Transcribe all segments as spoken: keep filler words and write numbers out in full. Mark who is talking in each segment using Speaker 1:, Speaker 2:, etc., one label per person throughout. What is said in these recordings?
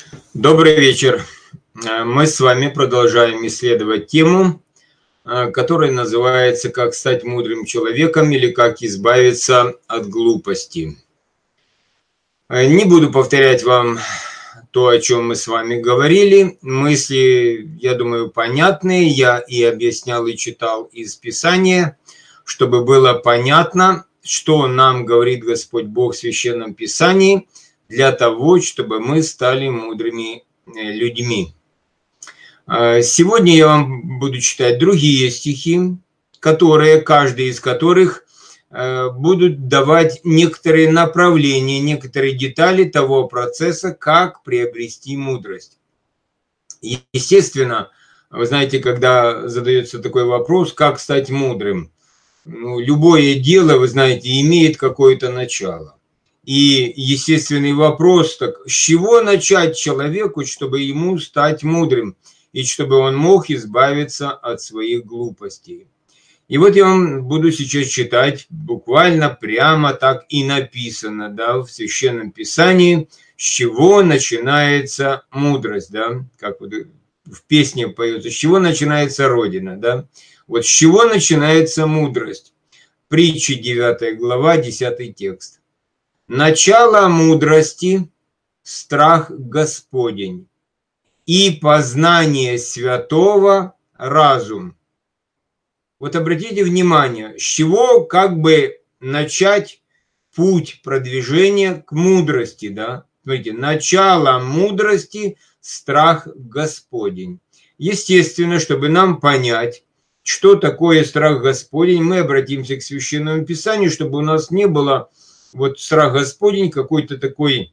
Speaker 1: Добрый вечер. Мы с вами продолжаем исследовать тему, которая называется «Как стать мудрым человеком» или «Как избавиться от глупости». Не буду повторять вам то, о чем мы с вами говорили. Мысли, я думаю, понятные. Я и объяснял, и читал из Писания, чтобы было понятно, что нам говорит Господь Бог в Священном Писании, для того, чтобы мы стали мудрыми людьми. Сегодня я вам буду читать другие стихи, которые, каждый из которых будут давать некоторые направления, некоторые детали того процесса, как приобрести мудрость. Естественно, вы знаете, когда задается такой вопрос, как стать мудрым, ну, любое дело, вы знаете, имеет какое-то начало. И естественный вопрос, так с чего начать человеку, чтобы ему стать мудрым, и чтобы он мог избавиться от своих глупостей. И вот я вам буду сейчас читать, буквально прямо так и написано, да, в Священном Писании, с чего начинается мудрость, да, как вот в песне поется, с чего начинается Родина, да. Вот с чего начинается мудрость? Притчи девятая глава, десятый текст. Начало мудрости – страх Господень, и познание святого – разум. Вот обратите внимание, с чего как бы начать путь продвижения к мудрости, да? Смотрите, начало мудрости – страх Господень. Естественно, чтобы нам понять, что такое страх Господень, мы обратимся к Священному Писанию, чтобы у нас не было вот страх Господень какой-то такой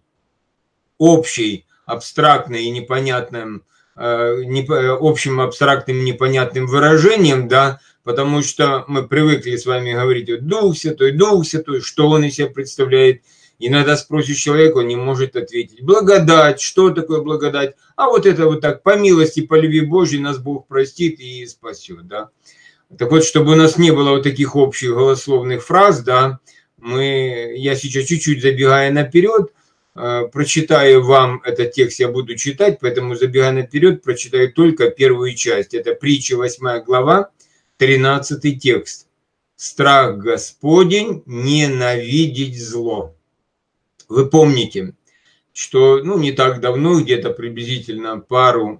Speaker 1: общий, абстрактный и непонятным, э, не, общим абстрактным непонятным выражением, да, потому что мы привыкли с вами говорить вот, Дух Святой, Дух Святой, что Он из себя представляет. Иногда спросишь человека, он не может ответить. Благодать, что такое благодать? А вот это вот так, по милости, по любви Божьей нас Бог простит и спасет, да. Так вот, чтобы у нас не было вот таких общих голословных фраз, да, мы, я сейчас чуть-чуть забегая наперед, э, прочитаю вам этот текст, я буду читать, поэтому забегая наперед, прочитаю только первую часть. Это притча восьмая глава, тринадцатый текст. Страх Господень, ненавидеть зло. Вы помните, что ну, не так давно, где-то приблизительно пару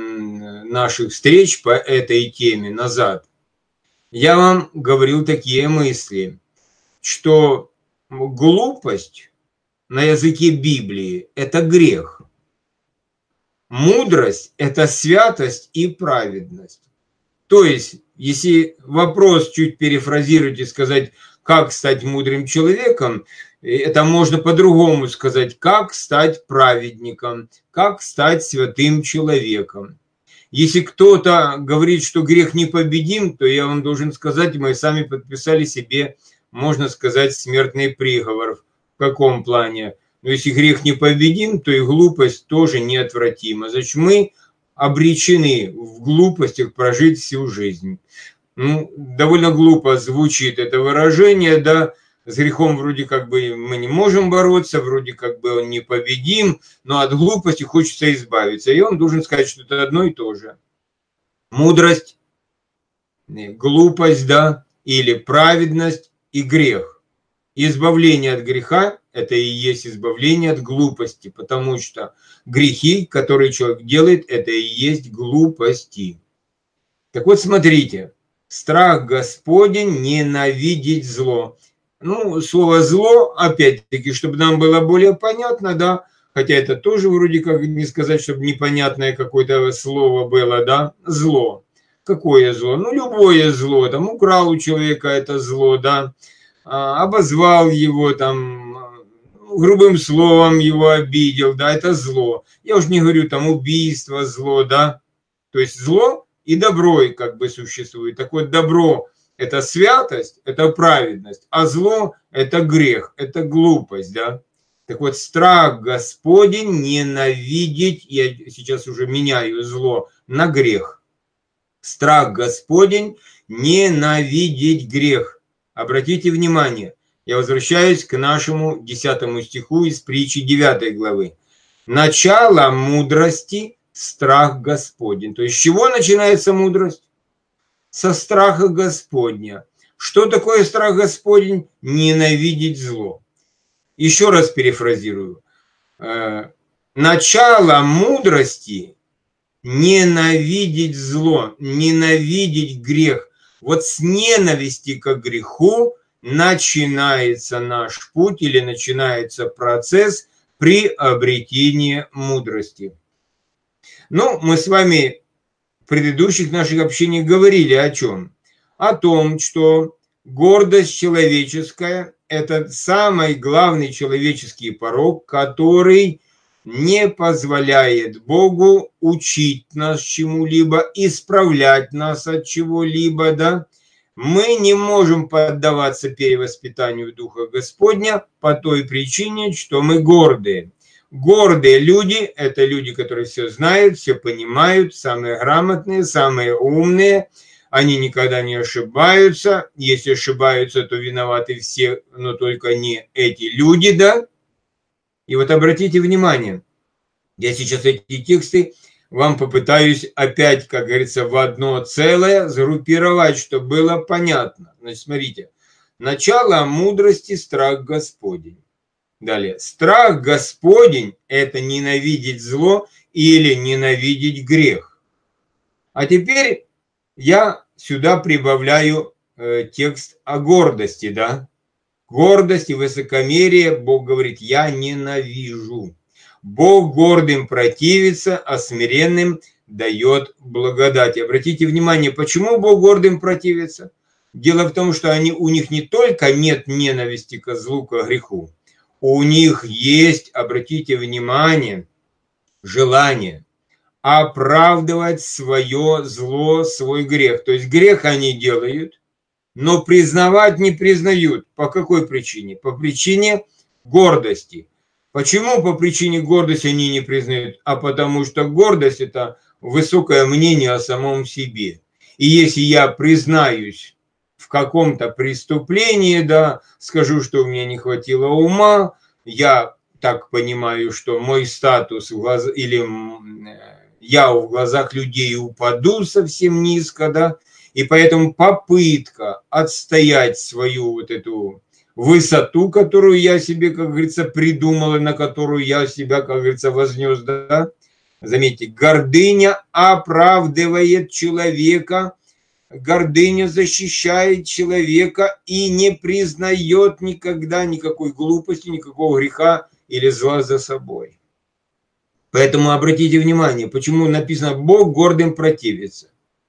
Speaker 1: м, наших встреч по этой теме назад, я вам говорил такие мысли, что глупость на языке Библии – это грех. Мудрость – это святость и праведность. То есть, если вопрос чуть перефразировать и сказать, как стать мудрым человеком, это можно по-другому сказать, как стать праведником, как стать святым человеком. Если кто-то говорит, что грех непобедим, то я вам должен сказать, мы сами подписали себе, можно сказать, смертный приговор. В каком плане? Но если грех непобедим, то и глупость тоже неотвратима. Значит, мы обречены в глупостях прожить всю жизнь. Ну, довольно глупо звучит это выражение, да, с грехом вроде как бы мы не можем бороться, вроде как бы он непобедим, но от глупости хочется избавиться. И он должен сказать, что это одно и то же. Мудрость, глупость, да, или праведность и грех. Избавление от греха – это и есть избавление от глупости, потому что грехи, которые человек делает, это и есть глупости. Так вот, смотрите, страх Господень, ненавидеть зло. Ну, слово «зло», опять-таки, чтобы нам было более понятно, да, хотя это тоже вроде как не сказать, чтобы непонятное какое-то слово было, да, зло. Какое зло? Ну, любое зло, там, украл у человека это зло, да, обозвал его, там, грубым словом его обидел, да, это зло. Я уже не говорю, там, убийство, зло, да, то есть зло и добро как бы существует. Так вот, добро – это святость, это праведность, а зло – это грех, это глупость, да. Так вот, страх Господень, ненавидеть, я сейчас уже меняю зло на грех. Страх Господень, ненавидеть грех. Обратите внимание, я возвращаюсь к нашему десятому стиху из притчи девятой главы. Начало мудрости – страх Господень. То есть с чего начинается мудрость? Со страха Господня. Что такое страх Господень? Ненавидеть зло. Еще раз перефразирую. Начало мудрости – ненавидеть зло, ненавидеть грех. Вот с ненависти к греху начинается наш путь или начинается процесс при обретении мудрости. Ну, мы с вами в предыдущих наших общениях говорили о чем? О том, что гордость человеческая – это самый главный человеческий порок, который не позволяет Богу учить нас чему-либо, исправлять нас от чего-либо, да? Мы не можем поддаваться перевоспитанию Духа Господня по той причине, что мы гордые. Гордые люди – это люди, которые все знают, все понимают, самые грамотные, самые умные. Они никогда не ошибаются. Если ошибаются, то виноваты все, но только не эти люди, да? И вот обратите внимание, я сейчас эти тексты вам попытаюсь опять, как говорится, в одно целое сгруппировать, чтобы было понятно. Значит, смотрите. Начало мудрости – страх Господень. Далее. Страх Господень – это ненавидеть зло или ненавидеть грех. А теперь я сюда прибавляю э, текст о гордости, да? Гордость и высокомерие, Бог говорит, я ненавижу. Бог гордым противится, а смиренным дает благодать. И обратите внимание, почему Бог гордым противится? Дело в том, что они, у них не только нет ненависти к злу, к греху, у них есть, обратите внимание, желание оправдывать свое зло, свой грех. То есть грех они делают, но признавать не признают. По какой причине? По причине гордости. Почему по причине гордости они не признают? А потому что гордость – это высокое мнение о самом себе. И если я признаюсь в каком-то преступлении, да, скажу, что у меня не хватило ума, я так понимаю, что мой статус в глаз... или я в глазах людей упаду совсем низко, да, и поэтому попытка отстоять свою вот эту высоту, которую я себе, как говорится, придумал, и на которую я себя, как говорится, вознес, да, заметьте, гордыня оправдывает человека, гордыня защищает человека и не признает никогда никакой глупости, никакого греха или зла за собой. Поэтому обратите внимание, почему написано «Бог гордым противится»,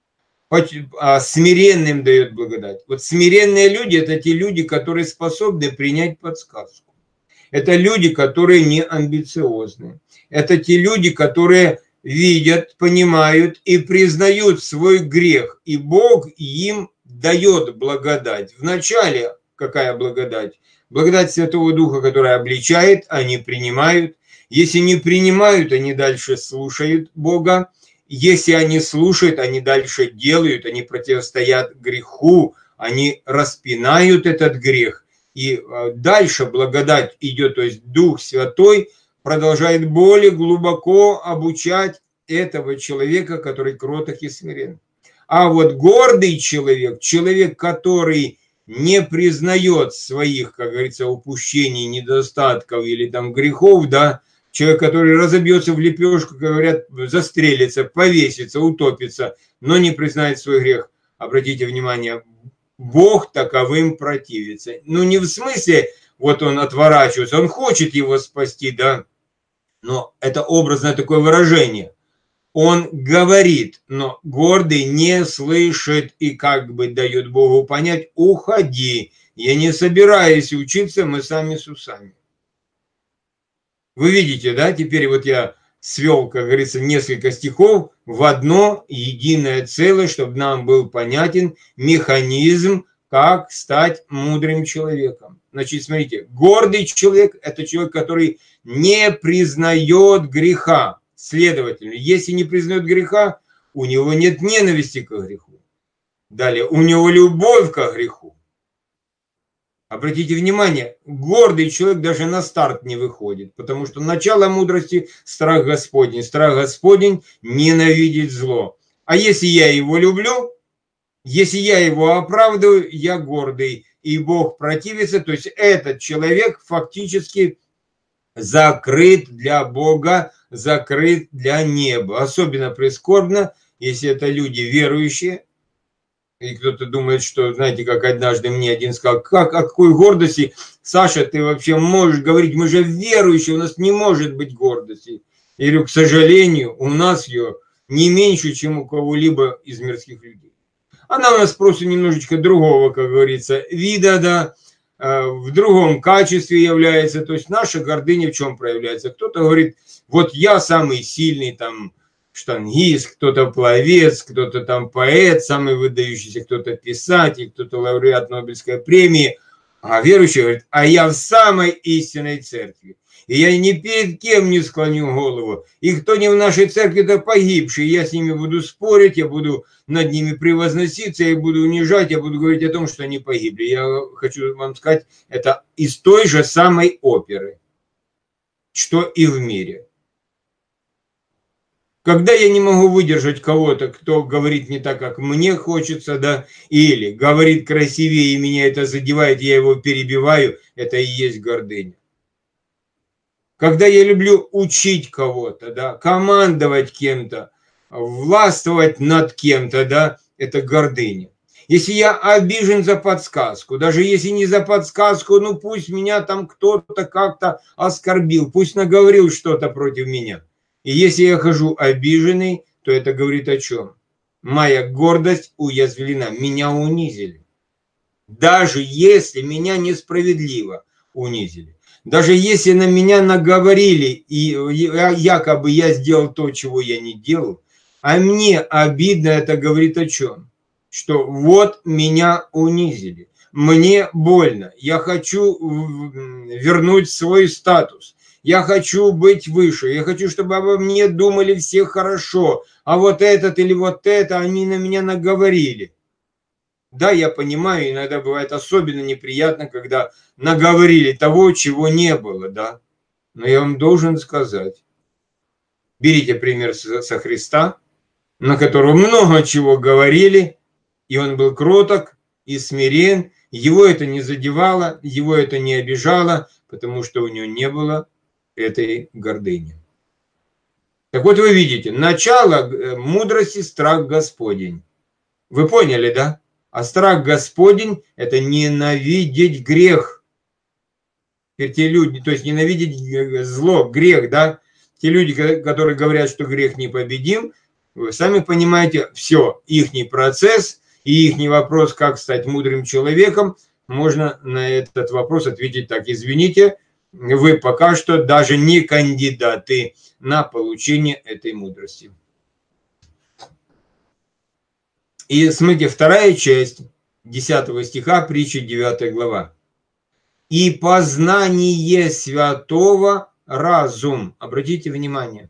Speaker 1: а смиренным дает благодать. Вот смиренные люди – это те люди, которые способны принять подсказку. Это люди, которые не амбициозны. Это те люди, которые видят, понимают и признают свой грех. И Бог им дает благодать. Вначале какая благодать? Благодать Святого Духа, которая обличает, они принимают. Если не принимают, они дальше слушают Бога. Если они слушают, они дальше делают, они противостоят греху, они распинают этот грех. И дальше благодать идет, то есть Дух Святой продолжает более глубоко обучать этого человека, который кроток и смирен. А вот гордый человек, человек, который не признает своих, как говорится, упущений, недостатков или там грехов, да, человек, который разобьется в лепешку, говорят, застрелится, повесится, утопится, но не признает свой грех. Обратите внимание, Бог таковым противится. Ну, не в смысле, вот он отворачивается, он хочет его спасти, да, но это образное такое выражение. Он говорит, но гордый не слышит и как бы дает Богу понять, уходи, я не собираюсь учиться, мы сами с усами. Вы видите, да, теперь вот я свел, как говорится, несколько стихов в одно единое целое, чтобы нам был понятен механизм, как стать мудрым человеком. Значит, смотрите, гордый человек – это человек, который не признает греха. Следовательно, если не признает греха, у него нет ненависти к греху. Далее, у него любовь к греху. Обратите внимание, гордый человек даже на старт не выходит, потому что начало мудрости – страх Господень. Страх Господень ненавидит зло. А если я его люблю, если я его оправдываю, я гордый, и Бог противится, то есть этот человек фактически закрыт для Бога, закрыт для неба. Особенно прискорбно, если это люди верующие. И кто-то думает, что, знаете, как однажды мне один сказал, как, о какой гордости, Саша, ты вообще можешь говорить, мы же верующие, у нас не может быть гордости. Я говорю, к сожалению, у нас ее не меньше, чем у кого-либо из мирских людей. Она у нас просто немножечко другого, как говорится, вида, да, в другом качестве является. То есть наша гордыня в чем проявляется? Кто-то говорит, вот я самый сильный там штангист, кто-то пловец, кто-то там поэт, самый выдающийся, кто-то писатель, кто-то лауреат Нобелевской премии. А верующий говорит, а я в самой истинной церкви. И я ни перед кем не склоню голову. И кто не в нашей церкви, то погибший. Я с ними буду спорить, я буду над ними превозноситься, я буду унижать, я буду говорить о том, что они погибли. Я хочу вам сказать, это из той же самой оперы, что и в мире. Когда я не могу выдержать кого-то, кто говорит не так, как мне хочется, да, или говорит красивее, и меня это задевает, я его перебиваю, это и есть гордыня. Когда я люблю учить кого-то, да, командовать кем-то, властвовать над кем-то, да, это гордыня. Если я обижен за подсказку, даже если не за подсказку, ну пусть меня там кто-то как-то оскорбил, пусть наговорил что-то против меня. И если я хожу обиженный, то это говорит о чем? Моя гордость уязвлена, меня унизили. Даже если меня несправедливо унизили. Даже если на меня наговорили, и якобы я сделал то, чего я не делал, а мне обидно, это говорит о чем? Что вот меня унизили, мне больно, я хочу вернуть свой статус, я хочу быть выше, я хочу, чтобы обо мне думали все хорошо, а вот этот или вот это они на меня наговорили. Да, я понимаю, иногда бывает особенно неприятно, когда наговорили того, чего не было, да. Но я вам должен сказать, берите пример со Христа, на которого много чего говорили, и он был кроток и смирен, его это не задевало, его это не обижало, потому что у него не было этой гордыни. Так вот вы видите, начало мудрости – страх Господень. Вы поняли, да? А страх Господень – это ненавидеть грех. Теперь те люди, то есть ненавидеть зло, грех, да? Те люди, которые говорят, что грех непобедим, вы сами понимаете, все, ихний процесс и ихний вопрос, как стать мудрым человеком, можно на этот вопрос ответить так: извините, вы пока что даже не кандидаты на получение этой мудрости. И смотрите, вторая часть десятого стиха, притчи девятая глава. «И познание святого разум». Обратите внимание.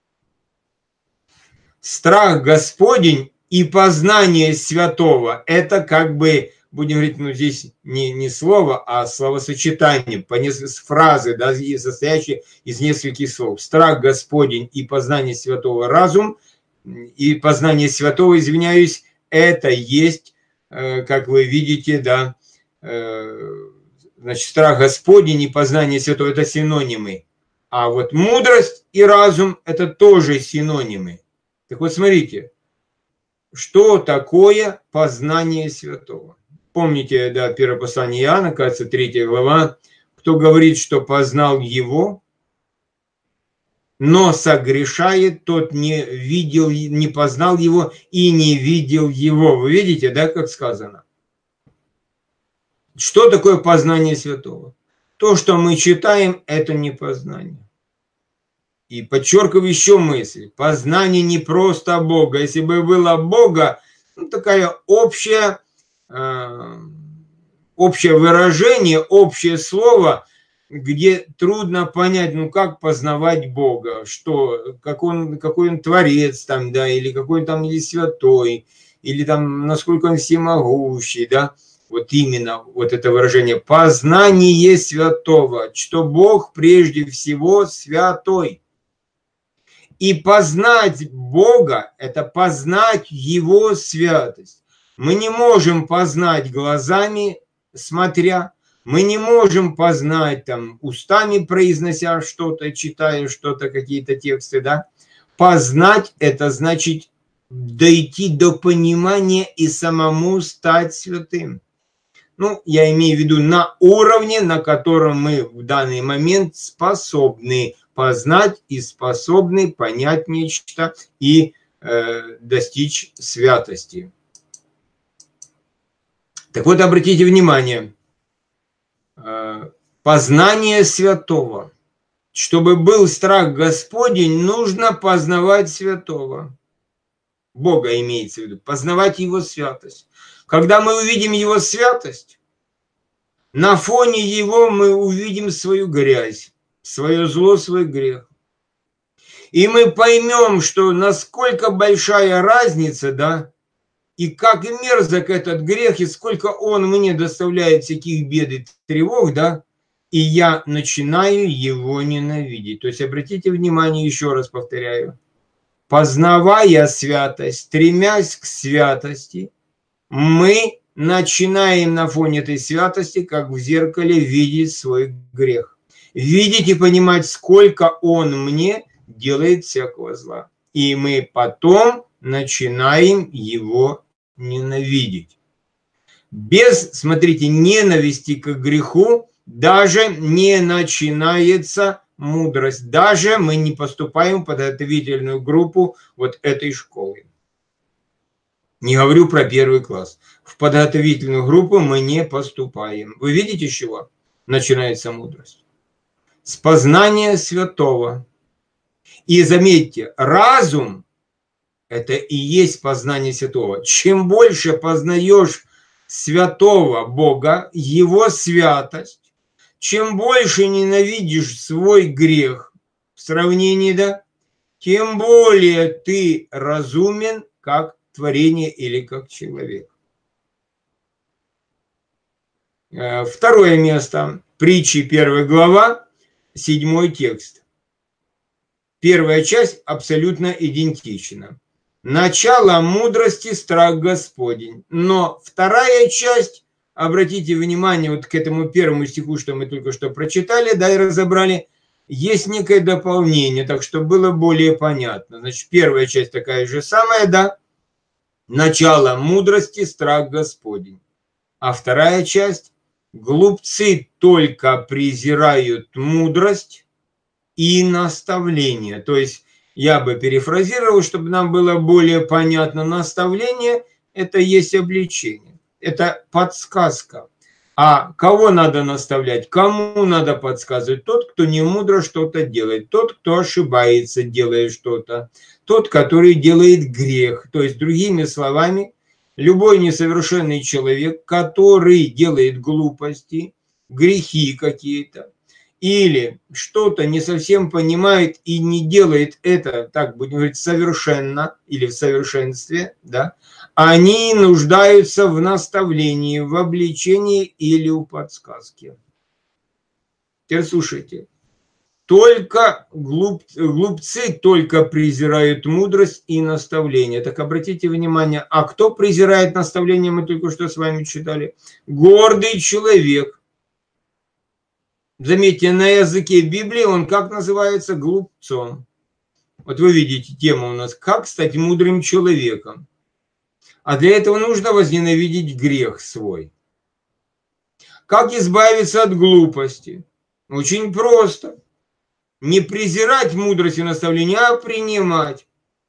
Speaker 1: Страх Господень и познание святого – это как бы, будем говорить, ну здесь не, не слово, а словосочетание, по фразы, да, состоящие из нескольких слов. Страх Господень и познание святого разум, и познание святого, извиняюсь, это есть, как вы видите, да, значит, страх Господень и познание святого – это синонимы. А вот мудрость и разум – это тоже синонимы. Так вот, смотрите, что такое познание святого? Помните, да, первое послание Иоанна, кажется, третья глава, кто говорит, что познал его, но согрешает, тот не видел, не познал его и не видел его. Вы видите, да, как сказано? Что такое познание святого? То, что мы читаем, это не познание. И подчеркиваю еще мысль. Познание не просто Бога. Если бы было Бога, ну, такая общая, э, общее выражение, общее слово, где трудно понять, ну как познавать Бога, что, как он, какой он творец там, да, или какой он там или святой, или там насколько он всемогущий, да. вот именно вот это выражение «познание святого», что Бог прежде всего святой. И познать Бога – это познать Его святость. Мы не можем познать глазами, смотря, мы не можем познать там устами, произнося что-то, читая что-то, какие-то тексты, да. Познать – это значит дойти до понимания и самому стать святым. Ну, я имею в виду на уровне, на котором мы в данный момент способны познать и способны понять нечто и э, достичь святости. Так вот, обратите внимание, э, познание святого. Чтобы был страх Господень, нужно познавать святого. Бога имеется в виду, познавать Его святость. Когда мы увидим Его святость, на фоне Его мы увидим свою грязь, свое зло, свой грех. И мы поймем, что насколько большая разница, да, и как мерзок этот грех, и сколько он мне доставляет всяких бед и тревог, да, и я начинаю его ненавидеть. То есть обратите внимание, еще раз повторяю, познавая святость, стремясь к святости, мы начинаем на фоне этой святости, как в зеркале, видеть свой грех. Видеть и понимать, сколько он мне делает всякого зла. И мы потом начинаем его ненавидеть. Без, смотрите, ненависти к греху даже не начинается мудрость. Даже мы не поступаем в подготовительную группу вот этой школы. Не говорю про первый класс. В подготовительную группу мы не поступаем. Вы видите, с чего начинается мудрость? С познания святого. И заметьте, разум – это и есть познание святого. Чем больше познаешь святого Бога, Его святость, чем больше ненавидишь свой грех в сравнении, да, тем более ты разумен как творение или как человек. Второе место. Притчи, первая глава, седьмой текст. Первая часть абсолютно идентична. Начало мудрости – страх Господень. Но вторая часть, обратите внимание вот к этому первому стиху, что мы только что прочитали, да, и разобрали, есть некое дополнение, так что было более понятно. Значит, первая часть такая же самая, да, начало мудрости – страх Господень. А вторая часть – глупцы только презирают мудрость и наставление. То есть, я бы перефразировал, чтобы нам было более понятно, наставление – это есть обличение, это подсказка. А кого надо наставлять, кому надо подсказывать? Тот, кто не мудро что-то делает, тот, кто ошибается, делая что-то, тот, который делает грех. То есть, другими словами, любой несовершенный человек, который делает глупости, грехи какие-то, или что-то не совсем понимает и не делает это, так будем говорить, совершенно или в совершенстве, да, они нуждаются в наставлении, в обличении или в подсказке. Теперь слушайте. Только глуп, глупцы только презирают мудрость и наставление. Так обратите внимание, а кто презирает наставление, мы только что с вами читали? Гордый человек. Заметьте, на языке Библии он как называется? Глупцом. Вот вы видите тему у нас «Как стать мудрым человеком». А для этого нужно возненавидеть грех свой. Как избавиться от глупости? Очень просто. Не презирать мудрость и наставление, а принимать.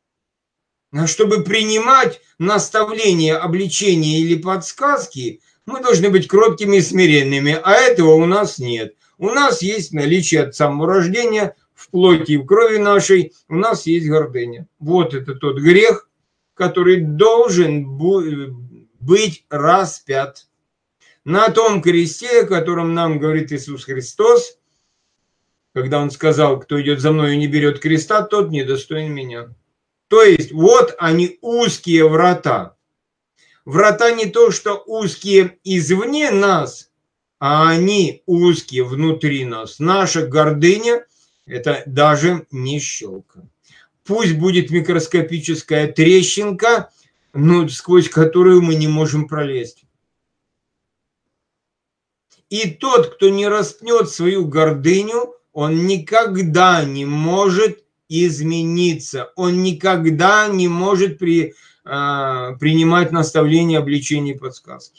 Speaker 1: А чтобы принимать наставления, обличения или подсказки, мы должны быть кроткими и смиренными, а этого у нас нет. У нас есть наличие от самого рождения, в плоти и в крови нашей, у нас есть гордыня. Вот это тот грех, который должен быть распят. На том кресте, о котором нам говорит Иисус Христос, когда Он сказал, кто идет за мной и не берет креста, тот недостоин меня. То есть, вот они узкие врата. врата не то что узкие извне нас, а они узкие внутри нас. Наша гордыня – это даже не щелка. Пусть будет микроскопическая трещинка, но сквозь которую мы не можем пролезть. И тот, кто не распнет свою гордыню, он никогда не может измениться. Он никогда не может при, а, принимать наставления, обличения и подсказки.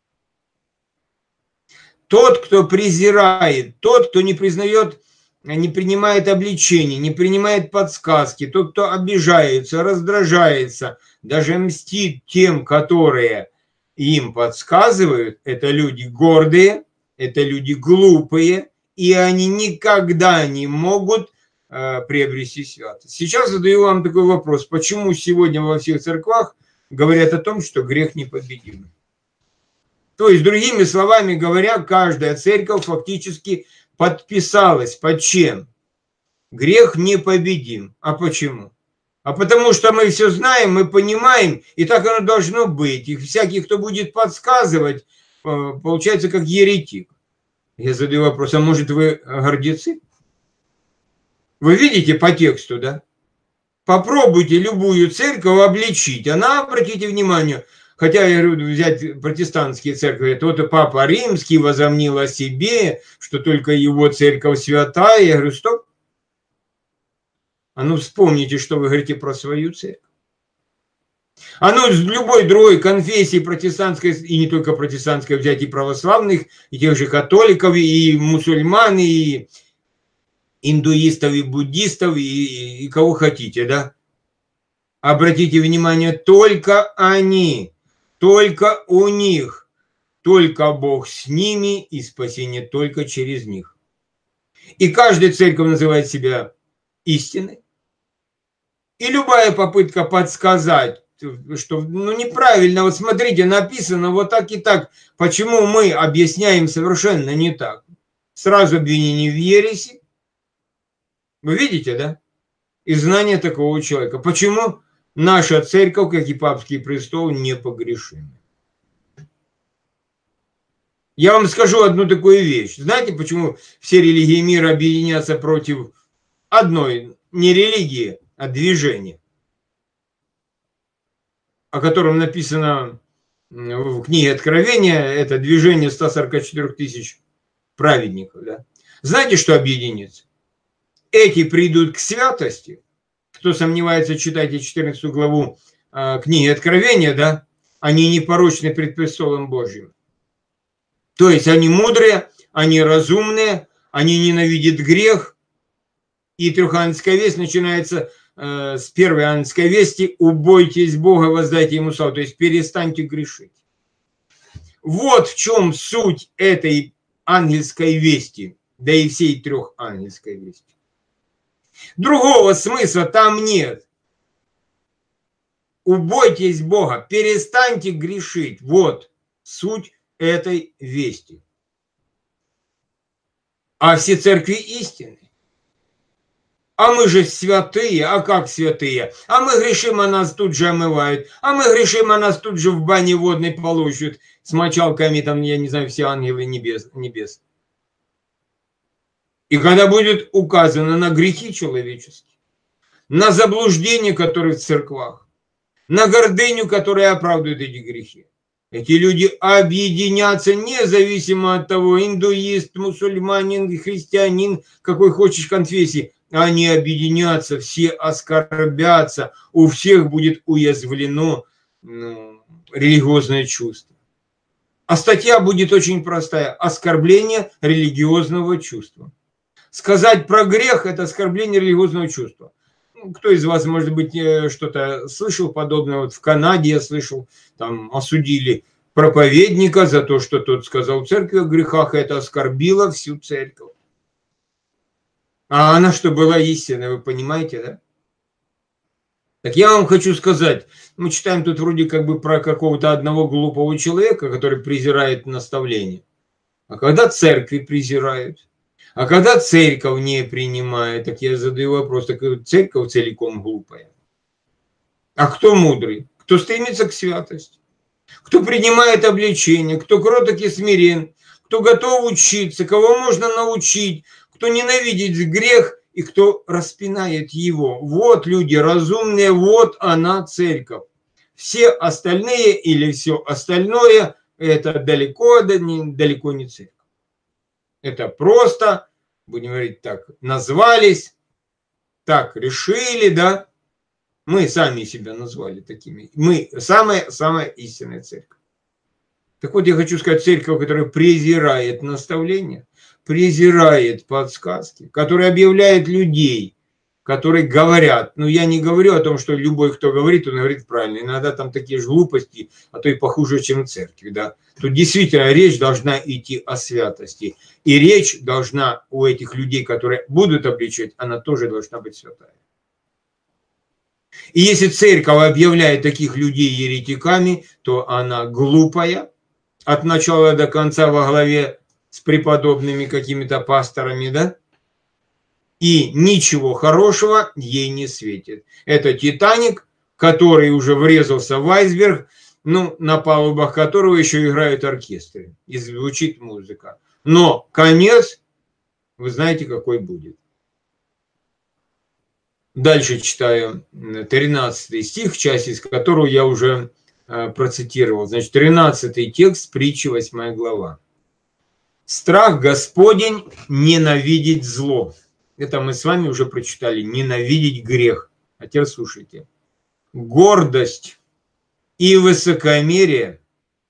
Speaker 1: Тот, кто презирает, тот, кто не признает, не принимает обличения, не принимает подсказки, тот, кто обижается, раздражается, даже мстит тем, которые им подсказывают, это люди гордые, это люди глупые, и они никогда не могут э, приобрести святость. Сейчас задаю вам такой вопрос. Почему сегодня во всех церквах говорят о том, что грех непобедим? То есть, другими словами говоря, каждая церковь фактически подписалась. Под чем? Грех непобедим. А почему? А потому что мы все знаем, мы понимаем, и так оно должно быть. И всякий, кто будет подсказывать, получается как еретик. Я задаю вопрос, а может вы гордецы? Вы видите по тексту, да? Попробуйте любую церковь обличить. Она, обратите внимание, хотя я говорю, взять протестантские церкви, то-то Папа Римский возомнил о себе, что только его церковь святая. Я говорю, стоп. А ну вспомните, что вы говорите про свою церковь. А ну с любой другой конфессии протестантской, и не только протестантской, взять и православных, и тех же католиков, и мусульман, и индуистов, и буддистов, и, и кого хотите, да? Обратите внимание, только они, только у них, только Бог с ними, и спасение только через них. И каждая церковь называет себя истиной. И любая попытка подсказать, что ну неправильно, вот смотрите, написано вот так и так, почему мы объясняем совершенно не так. Сразу обвинение в ереси. Вы видите, да? И знание такого человека. Почему наша церковь, как и папский престол, непогрешимы? Я вам скажу одну такую вещь. Знаете, почему все религии мира объединятся против одной, не религии, а движения, о котором написано в книге Откровения, это движение ста сорока четырёх тысяч праведников. Да? Знаете, что объединится? Эти придут к святости. Кто сомневается, читайте четырнадцатую главу э, книги Откровения, да? Они непорочны пред престолом Божьим. То есть они мудрые, они разумные, они ненавидят грех. И трехангельская весть начинается э, с первой ангельской вести: «Убойтесь Бога, воздайте Ему славу», то есть перестаньте грешить. Вот в чем суть этой ангельской вести, да и всей трехангельской вести. Другого смысла там нет. Убойтесь Бога, перестаньте грешить. Вот суть этой вести. А все церкви истины. А мы же святые, а как святые? А мы грешим, а нас тут же омывают. А мы грешим, а нас тут же в бане водной полощут с мочалками, там, я не знаю, все ангелы небес. небес. И когда будет указано на грехи человеческие, на заблуждения, которые в церквах, на гордыню, которая оправдывает эти грехи, эти люди объединятся независимо от того, индуист, мусульманин, христианин, какой хочешь конфессии, они объединятся, все оскорбятся, у всех будет уязвлено ну, религиозное чувство. А статья будет очень простая: оскорбление религиозного чувства. Сказать про грех – это оскорбление религиозного чувства. Кто из вас, может быть, что-то слышал подобное? Вот в Канаде я слышал, там осудили проповедника за то, что тот сказал в церкви о грехах, и это оскорбило всю церковь. А она что, была истинной, вы понимаете, да? Так я вам хочу сказать, мы читаем тут вроде как бы про какого-то одного глупого человека, который презирает наставление. А когда церкви презирают? А когда церковь не принимает, так я задаю вопрос, так церковь целиком глупая. А кто мудрый? Кто стремится к святости? кто принимает обличение, кто кроток и смирен, кто готов учиться, кого можно научить, кто ненавидит грех и кто распинает его. Вот люди разумные, вот она церковь. Все остальные или все остальное – это далеко, далеко не церковь. Это просто, будем говорить так, назвались, так решили, да. Мы сами себя назвали такими. Мы самая-самая истинная церковь. Так вот, я хочу сказать, церковь, которая презирает наставления, презирает подсказки, которая объявляет людей, которые говорят. Ну, я не говорю о том, что любой, кто говорит, он говорит правильно. Иногда там такие же глупости, а то и похуже, чем в церкви, да. Тут действительно речь должна идти о святости. И речь должна у этих людей, которые будут обличать, она тоже должна быть святая. И если церковь объявляет таких людей еретиками, то она глупая от начала до конца во главе с преподобными какими-то пасторами, да? И ничего хорошего ей не светит. Это Титаник, который уже врезался в айсберг, ну, на палубах которого еще играют оркестры и звучит музыка. Но конец, вы знаете, какой будет. Дальше читаю тринадцатый стих, часть из которого я уже процитировал. Значит, тринадцатый текст, притчи, восьмая глава. «Страх Господень ненавидеть зло». Это мы с вами уже прочитали. Ненавидеть грех. А теперь слушайте. «Гордость и высокомерие,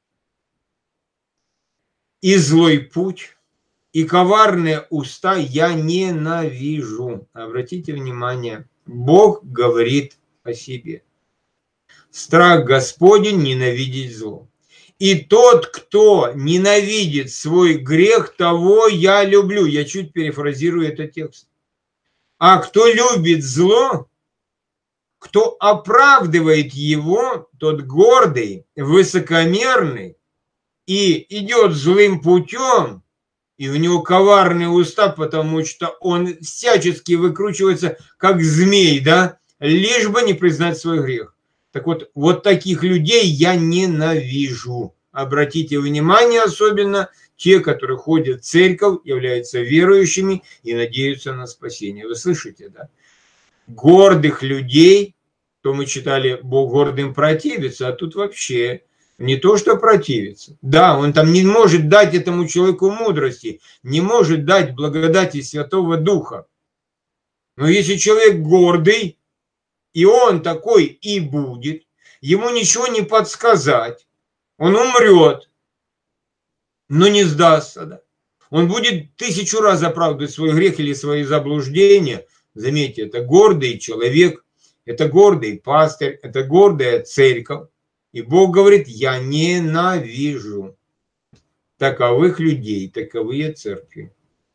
Speaker 1: и злой путь, и коварные уста я ненавижу». Обратите внимание. Бог говорит о себе. Страх Господень ненавидеть зло. И тот, кто ненавидит свой грех, того я люблю. Я чуть перефразирую этот текст. А кто любит зло, кто оправдывает его, тот гордый, высокомерный и идет злым путем, и у него коварные уста, потому что он всячески выкручивается, как змей, да, лишь бы не признать свой грех. Так вот, вот таких людей я ненавижу. Обратите внимание, особенно те, которые ходят в церковь, являются верующими и надеются на спасение. Вы слышите, да? Гордых людей, то мы читали, Бог гордым противится, а тут вообще... Не то, что противится. Да, он там не может дать этому человеку мудрости, не может дать благодати Святого Духа. Но если человек гордый, и он такой и будет, ему ничего не подсказать, он умрет, но не сдастся. Да? Он будет тысячу раз оправдывать свой грех или свои заблуждения. Заметьте, это гордый человек, это гордый пастырь, это гордая церковь. И Бог говорит, я ненавижу таковых людей, таковые церкви.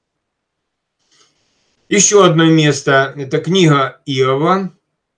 Speaker 1: Еще одно место, это книга Иова,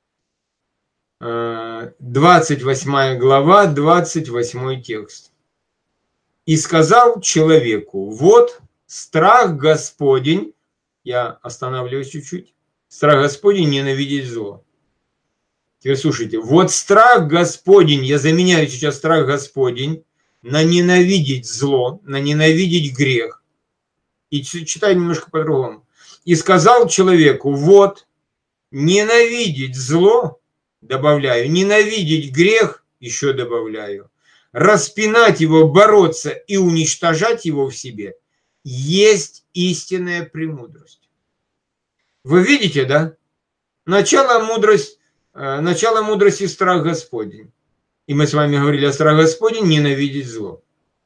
Speaker 1: двадцать восьмая глава, двадцать восьмой текст. «И сказал человеку, вот страх Господень», я останавливаюсь чуть-чуть, «страх Господень ненавидеть зло». Теперь слушайте, вот страх Господень, я заменяю сейчас страх Господень на ненавидеть зло, на ненавидеть грех. И читаю немножко по-другому. «И сказал человеку, вот, ненавидеть зло, добавляю, ненавидеть грех, еще добавляю, распинать его, бороться и уничтожать его в себе, есть истинная премудрость». Вы видите, да? Начало мудрости. Начало мудрости – страх Господень. И мы с вами говорили о страх Господень – ненавидеть зло.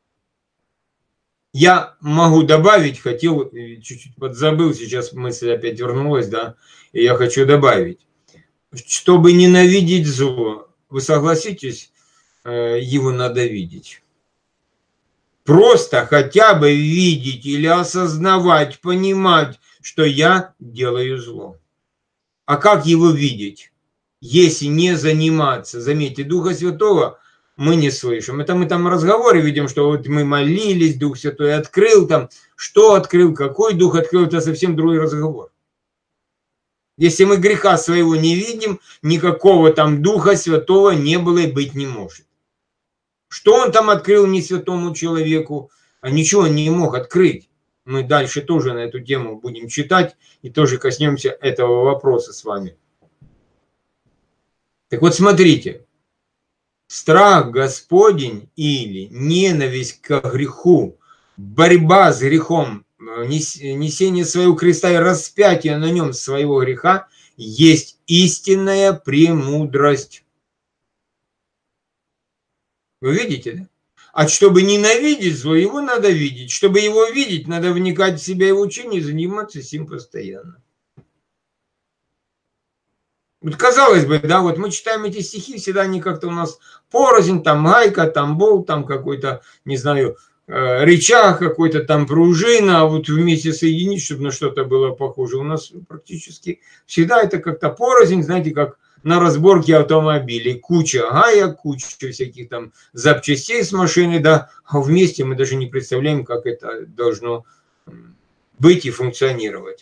Speaker 1: Я могу добавить, хотел, чуть-чуть подзабыл, сейчас мысль опять вернулась, да, и я хочу добавить. Чтобы ненавидеть зло, вы согласитесь, его надо видеть. Просто хотя бы видеть или осознавать, понимать, что я делаю зло. А как его видеть? Если не заниматься, заметьте, Духа Святого мы не слышим. Это мы там в разговоре видим, что вот мы молились, Дух Святой открыл там, что открыл, какой Дух открыл, это совсем другой разговор. Если мы греха своего не видим, никакого там Духа Святого не было и быть не может. Что он там открыл не святому человеку? А ничего он не мог открыть. Мы дальше тоже на эту тему будем читать и тоже коснемся этого вопроса с вами. Так вот, смотрите. Страх Господень или ненависть к греху, борьба с грехом, несение своего креста и распятие на нем своего греха есть истинная премудрость. Вы видите, да? А чтобы ненавидеть зло, его надо видеть. Чтобы его видеть, надо вникать в себя и в учение и заниматься с ним постоянно. Вот казалось бы, да, вот мы читаем эти стихи, всегда они как-то у нас порознь, там гайка, там болт, там какой-то, не знаю, э, рычаг, какой-то там пружина, а вот вместе соединить, чтобы на что-то было похоже. У нас практически всегда это как-то порознь, знаете, как на разборке автомобилей. Куча гаек, куча всяких там запчастей с машины, да, а вместе мы даже не представляем, как это должно быть и функционировать.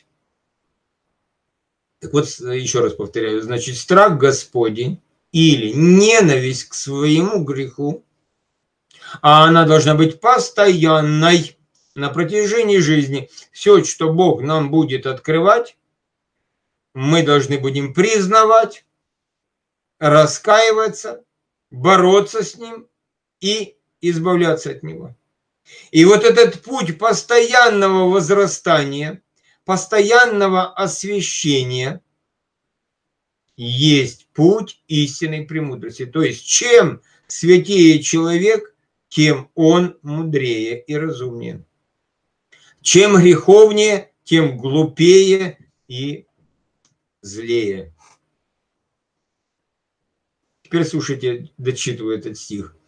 Speaker 1: Так вот, еще раз повторяю, значит, страх Господень или ненависть к своему греху, а она должна быть постоянной на протяжении жизни. Все, что Бог нам будет открывать, мы должны будем признавать, раскаиваться, бороться с ним и избавляться от него. И вот этот путь постоянного возрастания, постоянного освящения есть путь истинной премудрости. То есть, чем святее человек, тем он мудрее и разумнее. Чем греховнее, тем глупее и злее. Теперь слушайте, дочитываю этот стих.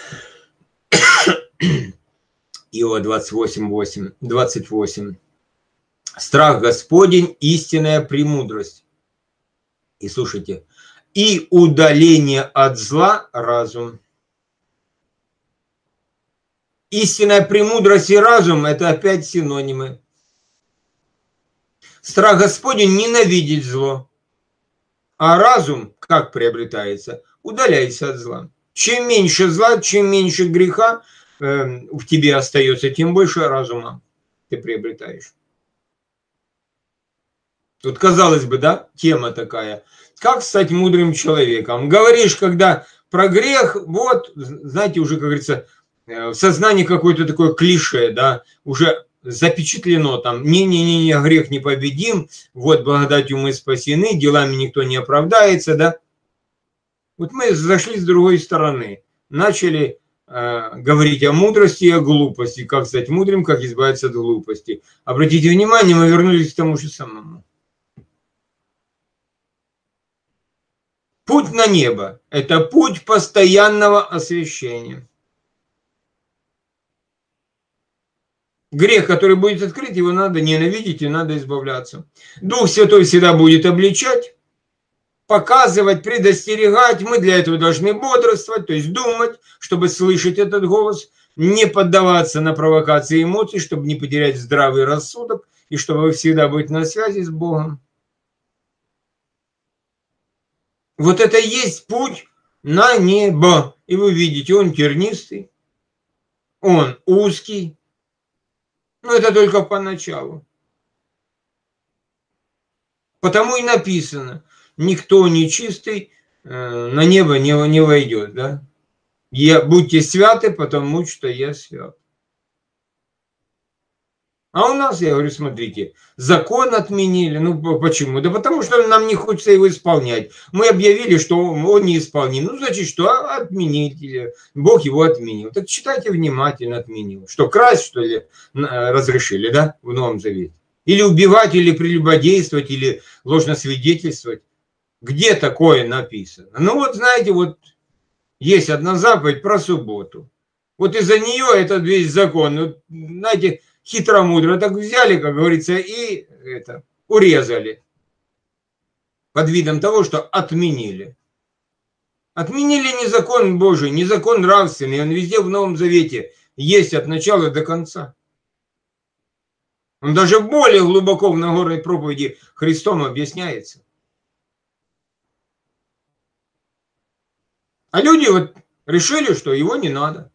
Speaker 1: Иова двадцать восемь, восемь, двадцать восемь. Страх Господень – истинная премудрость. И слушайте. И удаление от зла – разум. Истинная премудрость и разум – это опять синонимы. Страх Господень – ненавидеть зло. А разум, как приобретается, удаляйся от зла. Чем меньше зла, чем меньше греха э, в тебе остается, тем больше разума ты приобретаешь. Вот казалось бы, да, тема такая. Как стать мудрым человеком? Говоришь, когда про грех, вот, знаете, уже, как говорится, в сознании какое-то такое клише, да, уже запечатлено там, не-не-не, грех непобедим, вот, благодатью мы спасены, делами никто не оправдается, да. Вот мы зашли с другой стороны, начали э, говорить о мудрости и о глупости, как стать мудрым, как избавиться от глупости. Обратите внимание, мы вернулись к тому же самому. Путь на небо – это путь постоянного освящения. Грех, который будет открыт, его надо ненавидеть и надо избавляться. Дух Святой всегда будет обличать, показывать, предостерегать. Мы для этого должны бодрствовать, то есть думать, чтобы слышать этот голос, не поддаваться на провокации эмоций, чтобы не потерять здравый рассудок и чтобы всегда быть на связи с Богом. Вот это и есть путь на небо. И вы видите, он тернистый, он узкий. Но это только поначалу. Потому и написано, никто нечистый э, на небо не, не войдет. Да? Я, будьте святы, потому что я свят. А у нас, я говорю, смотрите, закон отменили. Ну, почему? Да потому что нам не хочется его исполнять. Мы объявили, что он неисполним. Ну, значит, что? Отменить. Бог его отменил. Так читайте внимательно, отменил. Что, красть, что ли, разрешили, да, в Новом Завете? Или убивать, или прелюбодействовать, или ложно свидетельствовать. Где такое написано? Ну, вот, знаете, вот есть одна заповедь про субботу. Вот из-за нее этот весь закон, вот, знаете, хитро-мудро так взяли, как говорится, и это, урезали. Под видом того, что отменили. Отменили не закон Божий, не закон нравственный. Он везде в Новом Завете есть от начала до конца. Он даже более глубоко в Нагорной проповеди Христом объясняется. А люди вот Решили, что его не надо.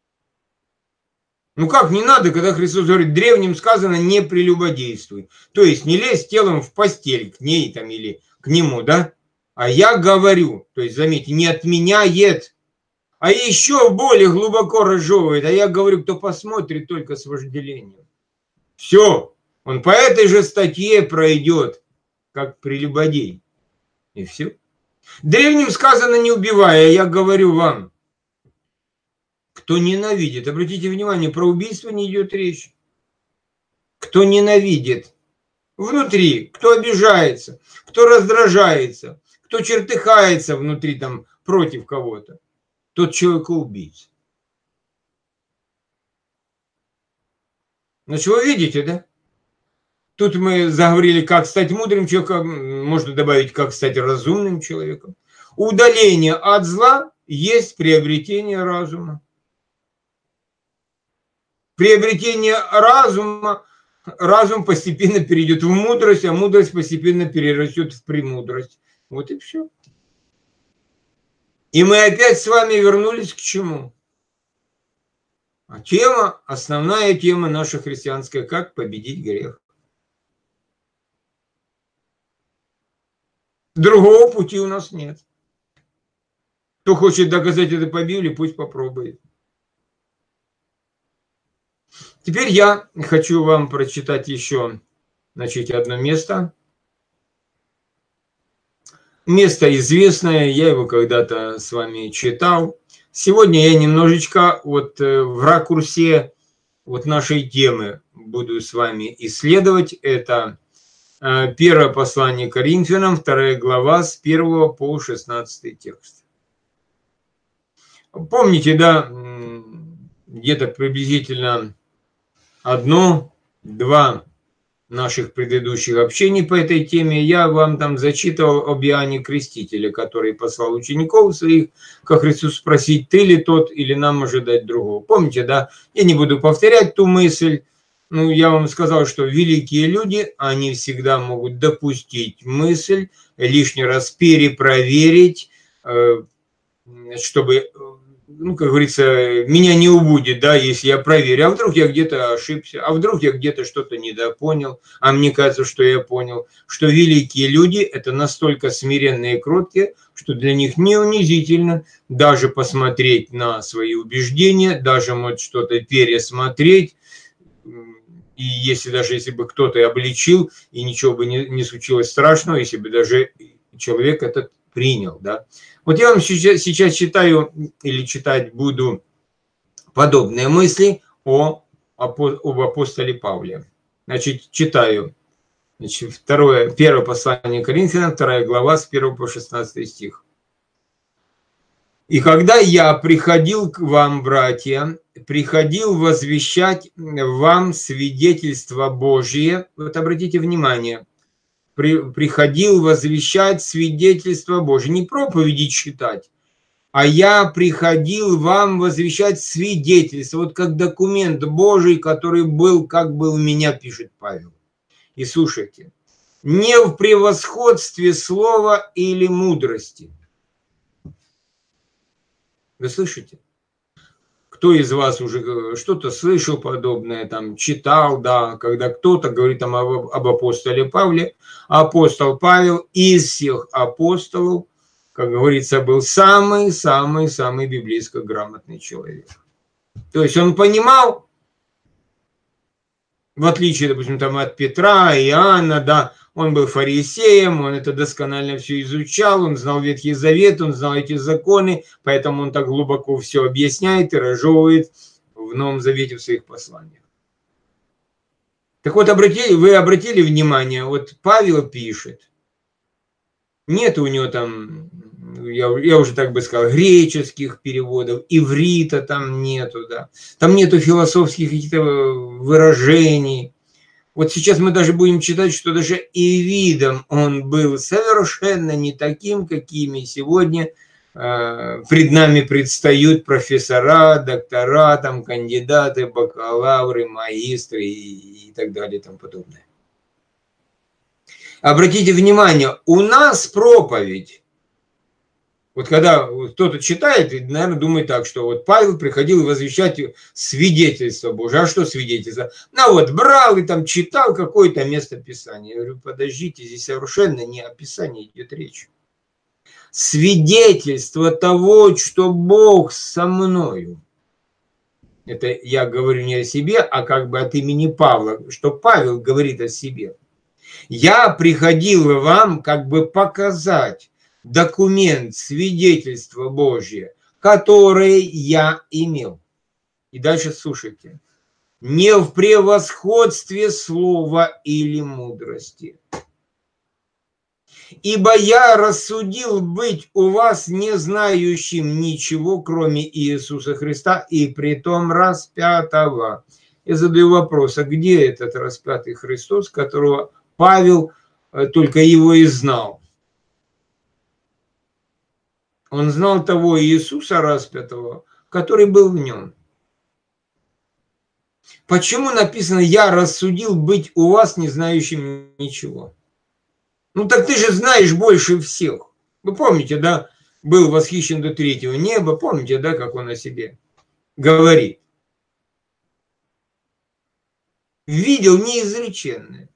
Speaker 1: Ну как не надо, когда Христос говорит, древним сказано, не прелюбодействуй. То есть не лезь телом в постель к ней там или к нему, да? А я говорю, то есть заметьте, не отменяет, а еще более глубоко разжевывает. А я говорю, кто посмотрит только с вожделением. Все, он по этой же статье пройдет, как прелюбодей. И все. Древним сказано, не убивая, я говорю вам. Кто ненавидит, обратите внимание, про убийство не идет речь. Кто ненавидит внутри, кто обижается, кто раздражается, кто чертыхается внутри там против кого-то, тот человека-убийца. Значит, вы видите, да? Тут мы заговорили, как стать мудрым человеком, можно добавить, как стать разумным человеком. Удаление от зла есть приобретение разума. Приобретение разума, разум постепенно перейдет в мудрость, а мудрость постепенно перерастет в премудрость. Вот и все. И мы опять с вами вернулись к чему? А тема, основная тема наша христианская, как победить грех. Другого пути у нас нет. Кто хочет доказать это по Библии, пусть попробует. Теперь я хочу вам прочитать еще, значит, одно место. Место известное, я его когда-то с вами читал. Сегодня я немножечко вот в ракурсе вот нашей темы буду с вами исследовать. Это первое послание Коринфянам, вторая глава, с первого по шестнадцатый текст. Помните, да, где-то приблизительно одно-два наших предыдущих общений по этой теме я вам там зачитывал об Иоанне Крестителе, который послал учеников своих ко Христу спросить, ты ли тот или нам ожидать другого. Помните, да? Я не буду повторять ту мысль. Ну, я вам сказал, что великие люди, они всегда могут допустить мысль, лишний раз перепроверить, чтобы, ну, как говорится, меня не убудет, да, если я проверю. А вдруг я где-то ошибся, а вдруг я где-то что-то недопонял, а мне кажется, что я понял, что великие люди – это настолько смиренные и кроткие, что для них не унизительно даже посмотреть на свои убеждения, даже, может, что-то пересмотреть. И если даже если бы кто-то и обличил, и ничего бы не, не случилось страшного, если бы даже человек этот принял, да. Вот я вам сейчас, сейчас читаю или читать буду подобные мысли о, об апостоле Павле. Значит, читаю. Значит, второе, первое послание Коринфянам, вторая глава, с первого по шестнадцатый стих. «И когда я приходил к вам, братья, приходил возвещать вам свидетельство Божие», вот обратите внимание, при, приходил возвещать свидетельство Божие, не проповеди читать, а я приходил вам возвещать свидетельство, вот как документ Божий, который был, как бы у меня, пишет Павел. И слушайте, не в превосходстве слова или мудрости. Вы слышите? Кто из вас уже что-то слышал подобное, там, читал, да, когда кто-то говорит там об, об апостоле Павле, апостол Павел из всех апостолов, как говорится, был самый-самый-самый библейско грамотный человек. То есть он понимал, в отличие, допустим, там, от Петра, Иоанна, да, он был фарисеем, он это досконально все изучал, он знал Ветхий Завет, он знал эти законы, поэтому он так глубоко все объясняет и разжевывает в Новом Завете в своих посланиях. Так вот, обратили, вы обратили внимание, вот Павел пишет, нет у него там, я, я уже так бы сказал, греческих переводов, иврита там нету, да, там нету философских каких-то выражений. Вот сейчас мы даже будем читать, что даже и видом он был совершенно не таким, какими сегодня э, пред нами предстают профессора, доктора, там, кандидаты, бакалавры, магистры и, и так далее и тому подобное. Обратите внимание, у нас проповедь Вот когда кто-то читает, наверное, думает так, что вот Павел приходил возвещать свидетельство Божие. А что свидетельство? Ну вот, брал и там читал какое-то место Писания. Я говорю, подождите, здесь совершенно не о Писании идет речь. Свидетельство того, что Бог со мною. Это я говорю не о себе, а как бы от имени Павла, что Павел говорит о себе. Я приходил вам как бы показать документ, свидетельство Божье, которое я имел. И дальше слушайте. Не в превосходстве слова или мудрости. Ибо я рассудил быть у вас не знающим ничего, кроме Иисуса Христа, и притом распятого. Я задаю вопрос, а где этот распятый Христос, которого Павел только его и знал? Он знал того Иисуса распятого, который был в нем. Почему написано «Я рассудил быть у вас не знающим ничего»? Ну так ты же знаешь больше всех. Вы помните, да? Был восхищен до третьего неба. Помните, да, как он о себе говорит? Видел неизреченное.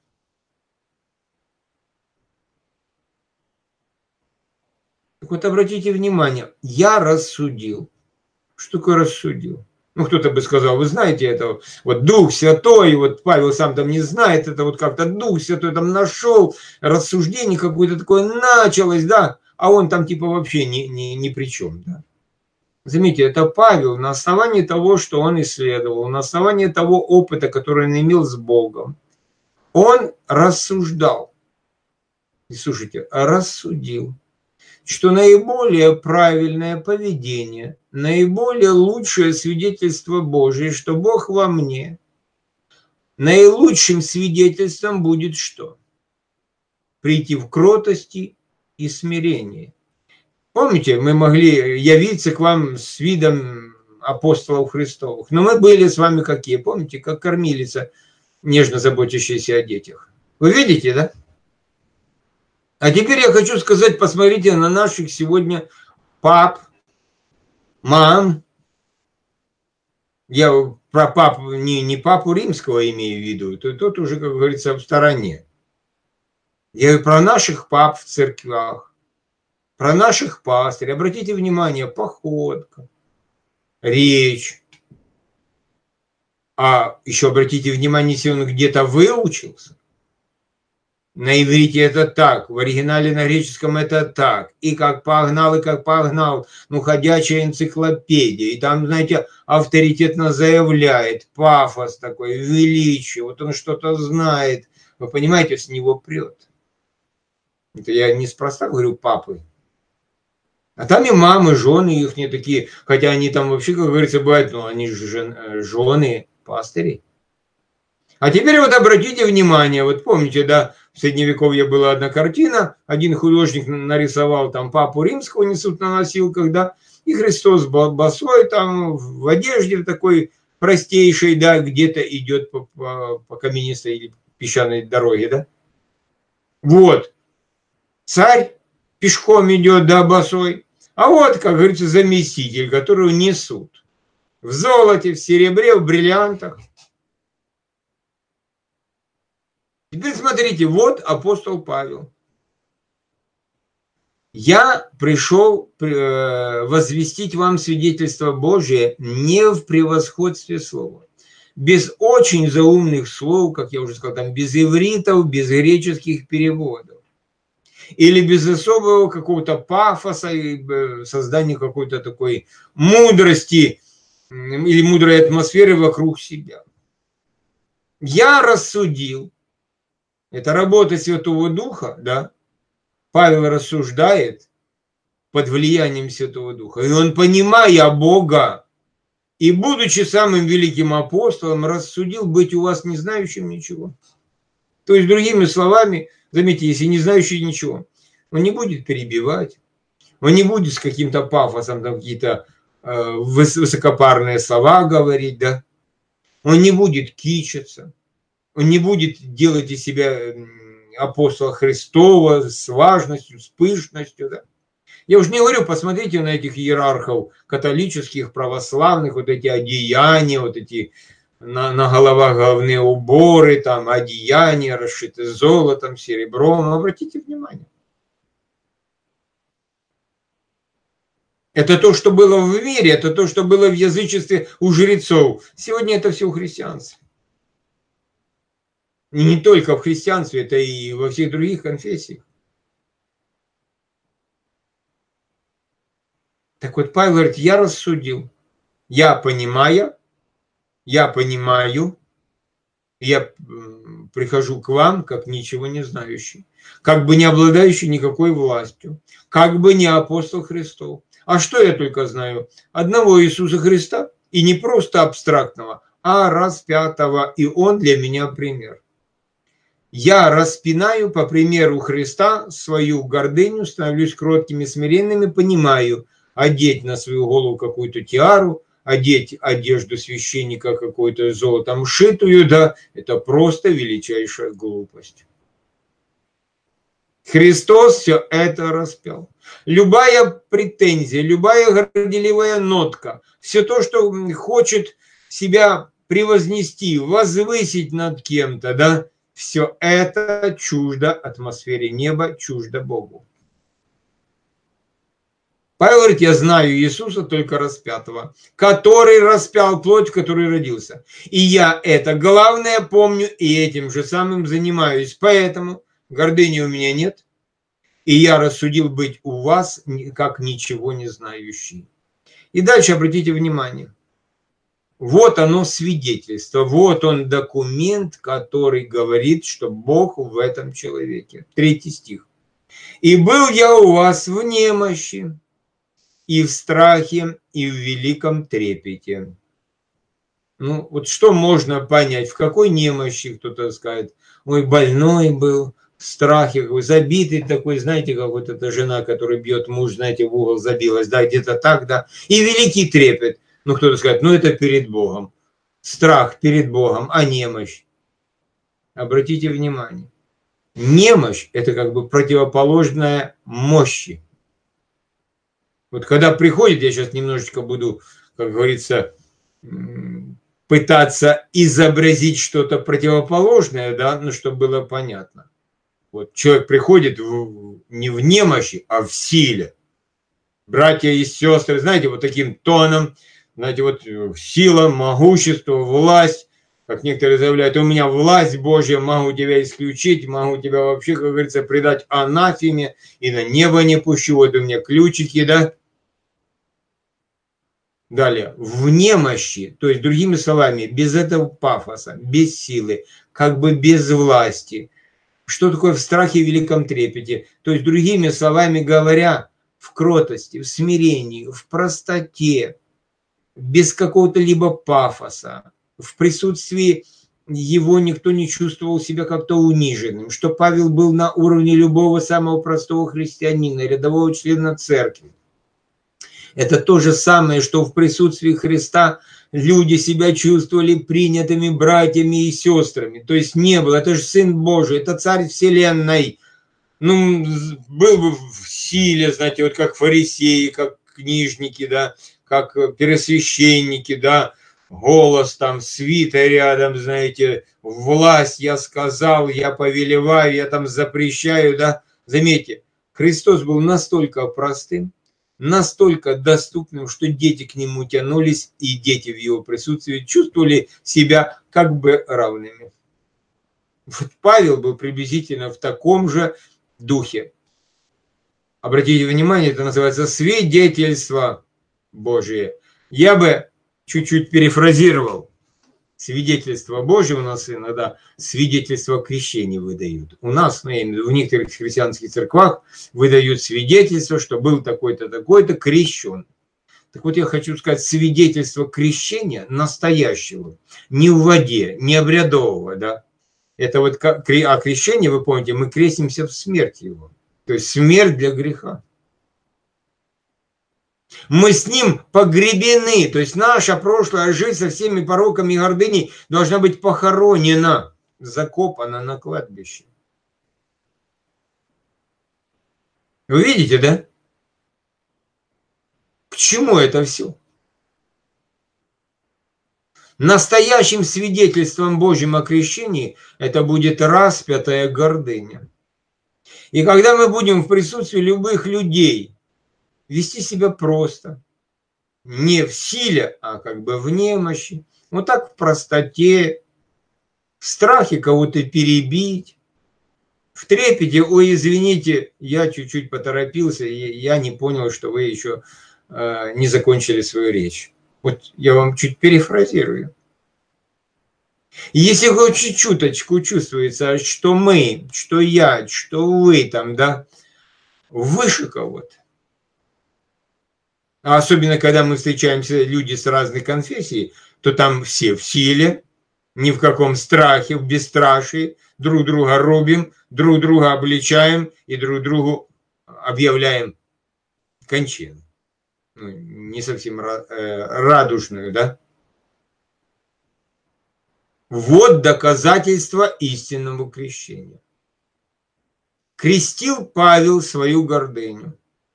Speaker 1: Так вот, обратите внимание, я рассудил. Что такое рассудил? Ну, кто-то бы сказал, вы знаете это, вот Дух Святой, вот Павел сам там не знает, это вот как-то Дух Святой там нашел, рассуждение какое-то такое началось, да, а он там типа вообще ни, ни, ни при чем, да. Заметьте, это Павел на основании того, что он исследовал, на основании того опыта, который он имел с Богом, он рассуждал, и слушайте, рассудил, что наиболее правильное поведение, наиболее лучшее свидетельство Божие, что Бог во мне, наилучшим свидетельством будет что? Прийти в кротости и смирении. Помните, мы могли явиться к вам с видом апостолов Христовых, но мы были с вами какие? Помните, как кормилица, нежно заботящаяся о детях. Вы видите, да? А теперь я хочу сказать, посмотрите на наших сегодня пап, мам. Я про папу, не, не папу римского имею в виду, то тот уже, как говорится, в стороне. Я про наших пап в церквях, про наших пастырей. Обратите внимание, походка, речь. А еще обратите внимание, если он где-то выучился. На иврите это так, в оригинале на греческом это так. И как погнал, и как погнал. Ну, ходячая энциклопедия. И там, знаете, авторитетно заявляет, пафос такой, величие. Вот он что-то знает. Вы понимаете, с него прет. Это я неспроста говорю папы. А там и мамы, жены их не такие. Хотя они там вообще, как говорится, бывают, но они же жен, жены пастырей. А теперь вот обратите внимание, вот помните, да, в Средневековье была одна картина, один художник нарисовал там папу римского, несут на носилках, да, и Христос босой там в одежде в такой простейшей, да, где-то идет по, по, по каменистой или песчаной дороге, да. Вот, царь пешком идет, да, босой, а вот, как говорится, заместитель, которого несут в золоте, в серебре, в бриллиантах. Теперь смотрите, вот апостол Павел. Я пришел возвестить вам свидетельство Божие не в превосходстве слова. Без очень заумных слов, как я уже сказал, там, без ивритов, без греческих переводов. Или без особого какого-то пафоса, создания какой-то такой мудрости или мудрой атмосферы вокруг себя. Я рассудил. Это работа Святого Духа, да? Павел рассуждает под влиянием Святого Духа. И он, понимая Бога, и будучи самым великим апостолом, рассудил быть у вас не знающим ничего. То есть, другими словами, заметьте, если не знающий ничего, он не будет перебивать, он не будет с каким-то пафосом там какие-то э, высокопарные слова говорить, да? Он не будет кичиться. Он не будет делать из себя апостола Христова с важностью, с пышностью. Да? Я уже не говорю, посмотрите на этих иерархов католических, православных, вот эти одеяния, вот эти на, на головах головные уборы, там одеяния, расшиты золотом, серебром. Обратите внимание. Это то, что было в мире, это то, что было в язычестве у жрецов. Сегодня это все у христианства. И не только в христианстве, это и во всех других конфессиях. Так вот, Павел говорит, я рассудил, я понимаю, я понимаю, я прихожу к вам, как ничего не знающий, как бы не обладающий никакой властью, как бы не апостол Христов. А что я только знаю? Одного Иисуса Христа, и не просто абстрактного, а распятого, и Он для меня пример. Я распинаю по примеру Христа свою гордыню, становлюсь кроткими, смиренными, понимаю, одеть на свою голову какую-то тиару, одеть одежду священника какой-то золотом шитую, да, это просто величайшая глупость. Христос все это распял. Любая претензия, любая горделивая нотка, все то, что хочет себя превознести, возвысить над кем-то, да, все это чуждо атмосфере неба, чуждо Богу. Павел говорит, я знаю Иисуса только распятого, который распял плоть, в которой родился. И я это главное помню, и этим же самым занимаюсь. Поэтому гордыни у меня нет, и я рассудил быть у вас, как ничего не знающий. И дальше обратите внимание. Вот оно свидетельство, вот он документ, который говорит, что Бог в этом человеке. Третий стих. «И был я у вас в немощи, и в страхе, и в великом трепете». Ну, вот что можно понять, в какой немощи кто-то скажет, ой, больной был, в страхе, забитый такой, знаете, как вот эта жена, которая бьет муж, знаете, в угол забилась, да, где-то так, да, и великий трепет. Ну, кто-то скажет, ну, это перед Богом. Страх перед Богом, а немощь. Обратите внимание. Немощь – это как бы противоположная мощи. Вот когда приходит, я сейчас немножечко буду, как говорится, пытаться изобразить что-то противоположное, да, ну, чтобы было понятно. Вот человек приходит в, не в немощи, а в силе. Братья и сестры, знаете, вот таким тоном, знаете, вот сила, могущество, власть, как некоторые заявляют, у меня власть Божья, могу тебя исключить, могу тебя вообще, как говорится, предать анафеме, и на небо не пущу, вот у меня ключики, да. Далее, в немощи, то есть, другими словами, без этого пафоса, без силы, как бы без власти. Что такое в страхе и великом трепете? То есть, другими словами говоря, в кротости, в смирении, в простоте, без какого-то либо пафоса, в присутствии его никто не чувствовал себя как-то униженным, что Павел был на уровне любого самого простого христианина, рядового члена церкви. Это то же самое, что в присутствии Христа люди себя чувствовали принятыми братьями и сестрами. То есть не было, это же Сын Божий, это Царь Вселенной. Ну, был бы в силе, знаете, вот как фарисеи, как книжники, да, как первосвященники, да, голос там, свита рядом, знаете, власть, я сказал, я повелеваю, я там запрещаю, да. Заметьте, Христос был настолько простым, настолько доступным, что дети к нему тянулись, и дети в его присутствии чувствовали себя как бы равными. Вот Павел был приблизительно в таком же духе. Обратите внимание, это называется свидетельство Божие. Я бы чуть-чуть перефразировал. Свидетельство Божие у нас иногда свидетельство крещения выдают. У нас, в некоторых христианских церквах выдают свидетельство, что был такой-то, такой-то крещен. Так вот я хочу сказать, свидетельство крещения настоящего, не в воде, не обрядового, да. Это вот а крещение, вы помните, мы крестимся в смерть его. То есть смерть для греха. Мы с ним погребены, то есть наша прошлая жизнь со всеми пороками и гордыней должна быть похоронена, закопана на кладбище. Вы видите, да? К чему это все? Настоящим свидетельством Божьим о крещении это будет распятая гордыня. И когда мы будем в присутствии любых людей вести себя просто, не в силе, а как бы в немощи, вот так в простоте, в страхе кого-то перебить, в трепете, ой, извините, я чуть-чуть поторопился, и я не понял, что вы еще э, не закончили свою речь. Вот я вам чуть перефразирую. Если хоть чуть-чуточку чувствуется, что мы, что я, что вы там, да, выше кого-то, а особенно когда мы встречаемся люди с разных конфессий, то там все в силе, ни в каком страхе, в бесстрашии, друг друга рубим, друг друга обличаем и друг другу объявляем кончину. Ну, не совсем радужную, да? Вот доказательство истинного крещения. Крестил Павел свою гордыню.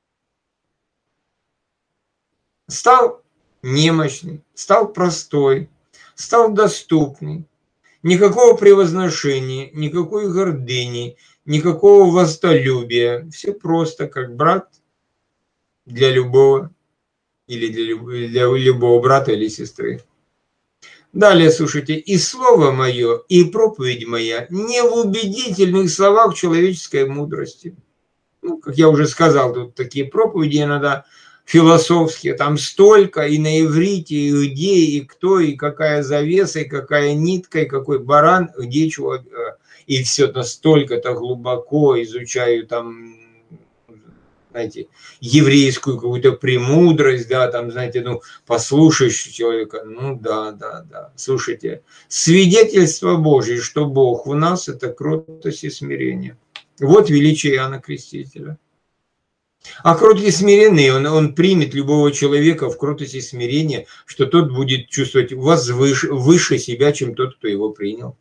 Speaker 1: Стал немощный, стал простой, стал доступный. Никакого превозношения, никакой гордыни, никакого властолюбия. Все просто, как брат для любого или для, для любого брата или сестры. Далее, слушайте, и слово мое, и проповедь моя не в убедительных словах человеческой мудрости. Ну, как я уже сказал, тут такие проповеди иногда философские, там столько и на иврите, и где, и кто, и какая завеса, и какая нитка, и какой баран, где чего, и все настолько-то глубоко изучаю там, знаете, еврейскую какую-то премудрость, да, там, знаете, ну, послушаешь человека, ну, да, да, да, слушайте, свидетельство Божье, что Бог в нас, это кротость и смирение. Вот величие Иоанна Крестителя. А кроткий и смиренный, он, он примет любого человека в кротости и смирении, что тот будет чувствовать возвыше, выше себя, чем тот, кто его принял.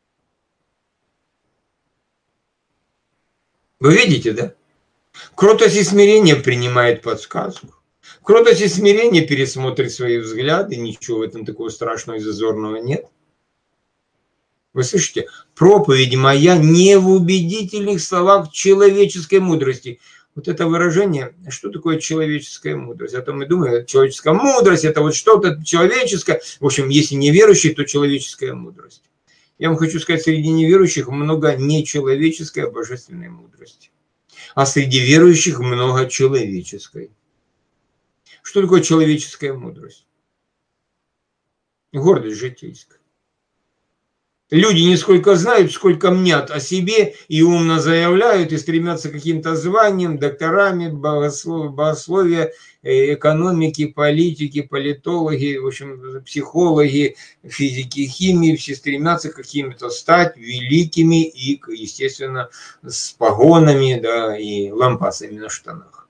Speaker 1: Вы видите, да? Кротость и смирение принимает подсказку. Кротость и смирение пересмотрит свои взгляды, ничего в этом такого страшного и зазорного нет. Вы слышите? Проповедь моя не в убедительных словах человеческой мудрости. Вот это выражение, что такое человеческая мудрость? А то мы думаем, человеческая мудрость, это вот что-то человеческое. В общем, если неверующий, то человеческая мудрость. Я вам хочу сказать, среди неверующих много нечеловеческой, а божественной мудрости. А среди верующих много человеческой. Что такое человеческая мудрость? Гордость житейская. Люди не сколько знают, сколько мнят о себе и умно заявляют, и стремятся к каким-то званиям, докторами, богословия, экономики, политики, политологи, в общем, психологи, физики, химии, все стремятся какими-то стать великими и, естественно, с погонами, да, и лампасами на штанах.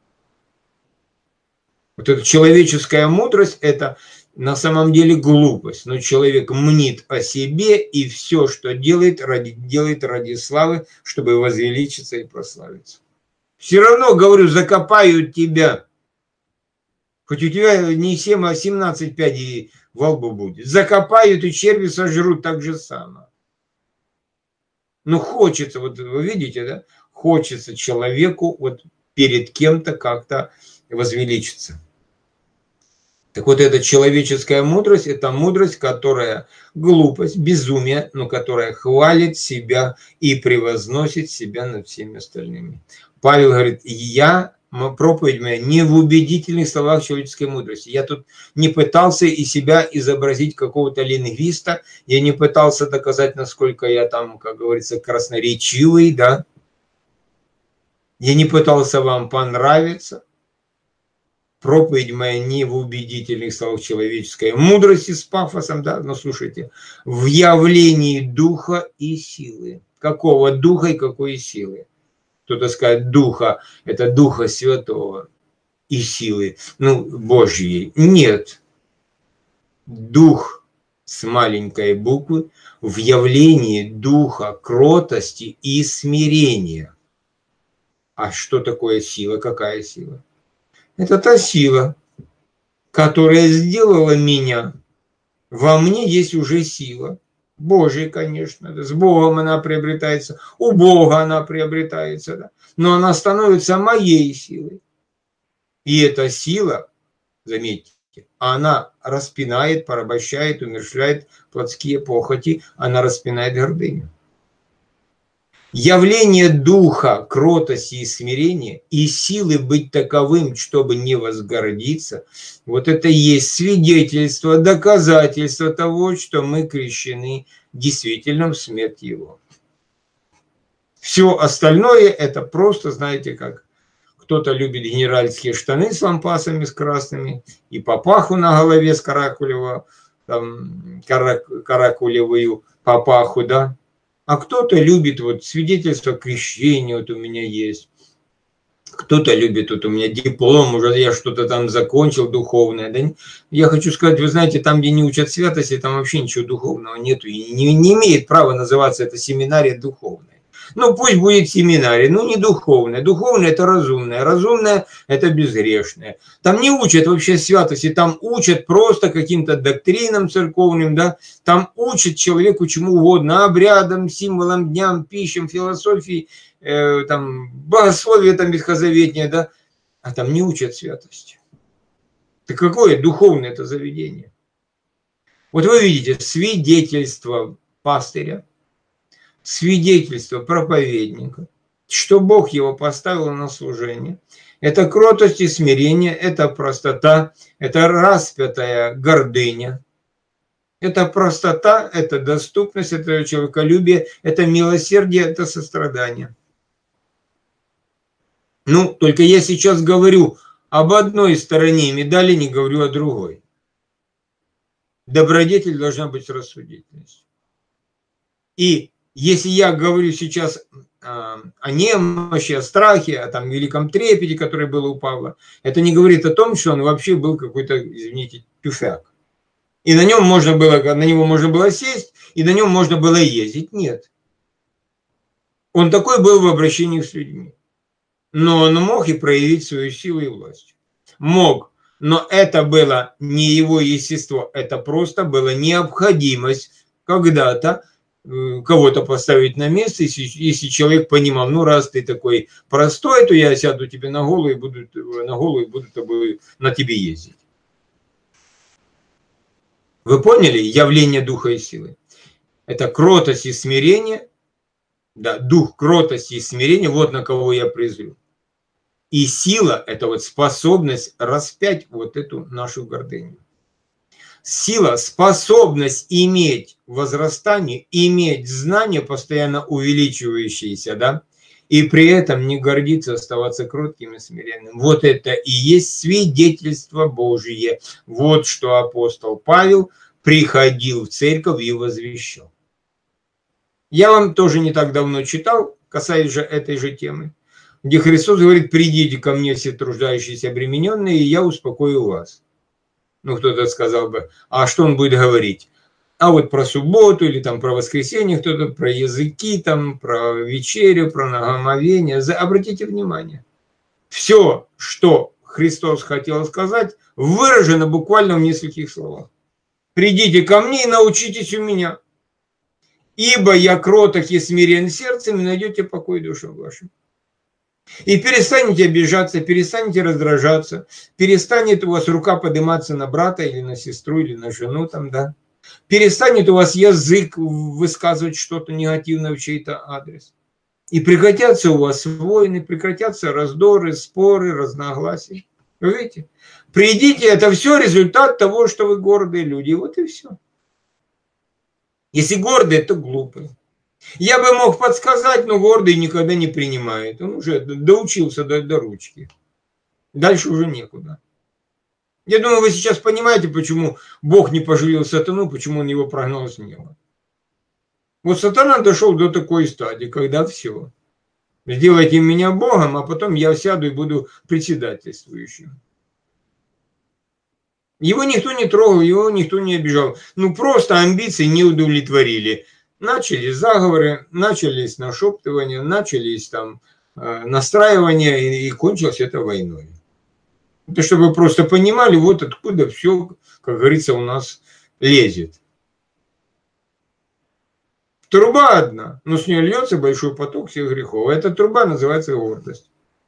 Speaker 1: Вот эта человеческая мудрость – это на самом деле глупость, но человек мнит о себе и все, что делает, ради, делает ради славы, чтобы возвеличиться и прославиться. Все равно, говорю, закопают тебя. Хоть у тебя не семь, а семнадцать пядей во лбу будет. Закопают и черви сожрут так же самое. Ну, хочется, вот вы видите, да? Хочется человеку вот перед кем-то как-то возвеличиться. Так вот, эта человеческая мудрость – это мудрость, которая глупость, безумие, но которая хвалит себя и превозносит себя над всеми остальными. Павел говорит, я, проповедь моя, не в убедительных словах человеческой мудрости. Я тут не пытался из себя изобразить какого-то лингвиста, я не пытался доказать, насколько я там, как говорится, красноречивый, да. Я не пытался вам понравиться. Проповедь моя не в убедительных словах человеческой мудрости с пафосом, да, но слушайте, в явлении духа и силы. Какого духа и какой силы? Кто-то скажет, духа, это духа святого и силы, ну, Божьей. Нет. Дух с маленькой буквы в явлении духа кротости и смирения. А что такое сила? Какая сила? Это та сила, которая сделала меня. Во мне есть уже сила. Божья, конечно, да. С Богом она приобретается, у Бога она приобретается, да. Но она становится моей силой. И эта сила, заметьте, она распинает, порабощает, умерщвляет плотские похоти, она распинает гордыню. Явление духа, кротости и смирения и силы быть таковым, чтобы не возгордиться, вот это и есть свидетельство, доказательство того, что мы крещены действительно в смерть Его. Все остальное это просто, знаете как, кто-то любит генеральские штаны с лампасами с красными и папаху на голове с каракулево, там, карак, каракулевую папаху, да. А кто-то любит вот свидетельство крещения, вот у меня есть. Кто-то любит, вот у меня диплом, уже я что-то там закончил духовное. Да? Я хочу сказать, вы знаете, там, где не учат святости, там вообще ничего духовного нету. И не, не имеет права называться это семинария духовная. Ну, пусть будет семинария, ну, не духовная. Духовная – это разумная, разумная – это безгрешная. Там не учат вообще святости, там учат просто каким-то доктринам церковным, да. Там учат человеку чему угодно, обрядам, символам, дням, пищам, философии, э, там, богословие там ветхозаветнее, да. А там не учат святости. Так какое духовное это заведение? Вот вы видите свидетельство пастыря, свидетельство проповедника, что Бог его поставил на служение. Это кротость и смирение, это простота, это распятая гордыня. Это простота, это доступность, это человеколюбие, это милосердие, это сострадание. Ну, только я сейчас говорю об одной стороне медали, не говорю о другой. Добродетель должна быть рассудительностью. И если я говорю сейчас о немощи, о страхе, о там великом трепете, который был у Павла, это не говорит о том, что он вообще был какой-то, извините, тюфяк. И на нем можно было, на него можно было сесть, и на нем можно было ездить. Нет. Он такой был в обращении с людьми. Но он мог и проявить свою силу и власть. Мог. Но это было не его естество, это просто была необходимость когда-то кого-то поставить на место, если, если человек понимал, ну раз ты такой простой, то я сяду тебе на голову и буду, на голову и буду тобой, на тебе ездить. Вы поняли явление духа и силы? Это кротость и смирение, да, дух кротости и смирения, вот на кого я призываю. И сила – это вот способность распять вот эту нашу гордыню. Сила, способность иметь возрастание, иметь знания, постоянно увеличивающиеся, да, и при этом не гордиться, оставаться кротким и смиренным. Вот это и есть свидетельство Божие. Вот что апостол Павел приходил в церковь и возвещал. Я вам тоже не так давно читал, касаясь же этой же темы, где Христос говорит: «Придите ко мне все труждающиеся и обремененные, и я успокою вас». Ну, кто-то сказал бы, а что он будет говорить? А вот про субботу или там про воскресенье, кто-то про языки, там, про вечерю, про нагомовение. Обратите внимание, все, что Христос хотел сказать, выражено буквально в нескольких словах. «Придите ко мне и научитесь у меня, ибо я кроток и смирен сердцем, и найдете покой душам вашим». И перестанете обижаться, перестанете раздражаться, перестанет у вас рука подниматься на брата или на сестру, или на жену, там, да. Перестанет у вас язык высказывать что-то негативное в чей-то адрес. И прекратятся у вас войны, прекратятся раздоры, споры, разногласия. Вы видите? Придите, это все результат того, что вы гордые люди. Вот и все. Если гордые, то глупые. Я бы мог подсказать, но гордый никогда не принимает. Он уже доучился до, до ручки. Дальше уже некуда. Я думаю, вы сейчас понимаете, почему Бог не пожалел сатану, почему он его прогнал с неба. Вот сатана дошел до такой стадии, когда все. Сделайте меня Богом, а потом я сяду и буду председательствующим. Его никто не трогал, его никто не обижал. Ну просто амбиции не удовлетворили. Начались заговоры, начались нашептывания, начались там э, настраивания, и, и кончилось это войной. Это чтобы вы просто понимали, вот откуда все, как говорится, у нас лезет. Труба одна, но с нее льется большой поток всех грехов. Эта труба называется гордость.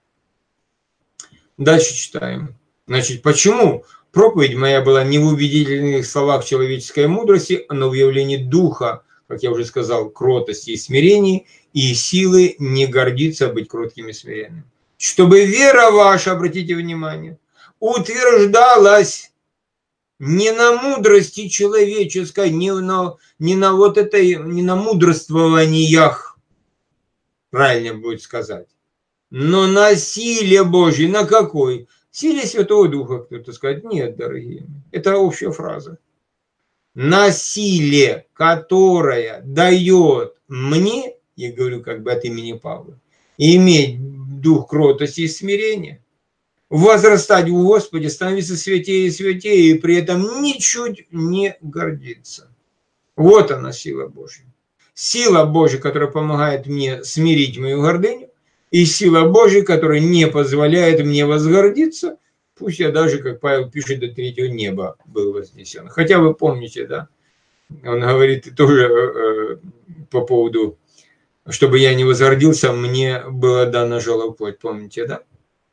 Speaker 1: Дальше читаем. Значит, почему проповедь моя была не в убедительных словах человеческой мудрости, но в явлении духа, как я уже сказал, кротости и смирении, и силы не гордиться быть кротким и смиренным. Чтобы вера ваша, обратите внимание, утверждалась не на мудрости человеческой, не на, не на вот этой, не на мудрствованиях, правильно будет сказать, но на силе Божьей. На какой? Силе Святого Духа, кто-то скажет. Нет, дорогие, это общая фраза. На силе, которая дает мне, я говорю как бы от имени Павла, иметь дух кротости и смирения, возрастать в Господе, становиться святее и святее, и при этом ничуть не гордиться. Вот она, сила Божья. Сила Божья, которая помогает мне смирить мою гордыню, и сила Божья, которая не позволяет мне возгордиться, пусть я даже, как Павел пишет, до третьего неба был вознесен. Хотя вы помните, да, он говорит тоже э, по поводу, чтобы я не возгордился, мне было дано жалоплоть, помните, да?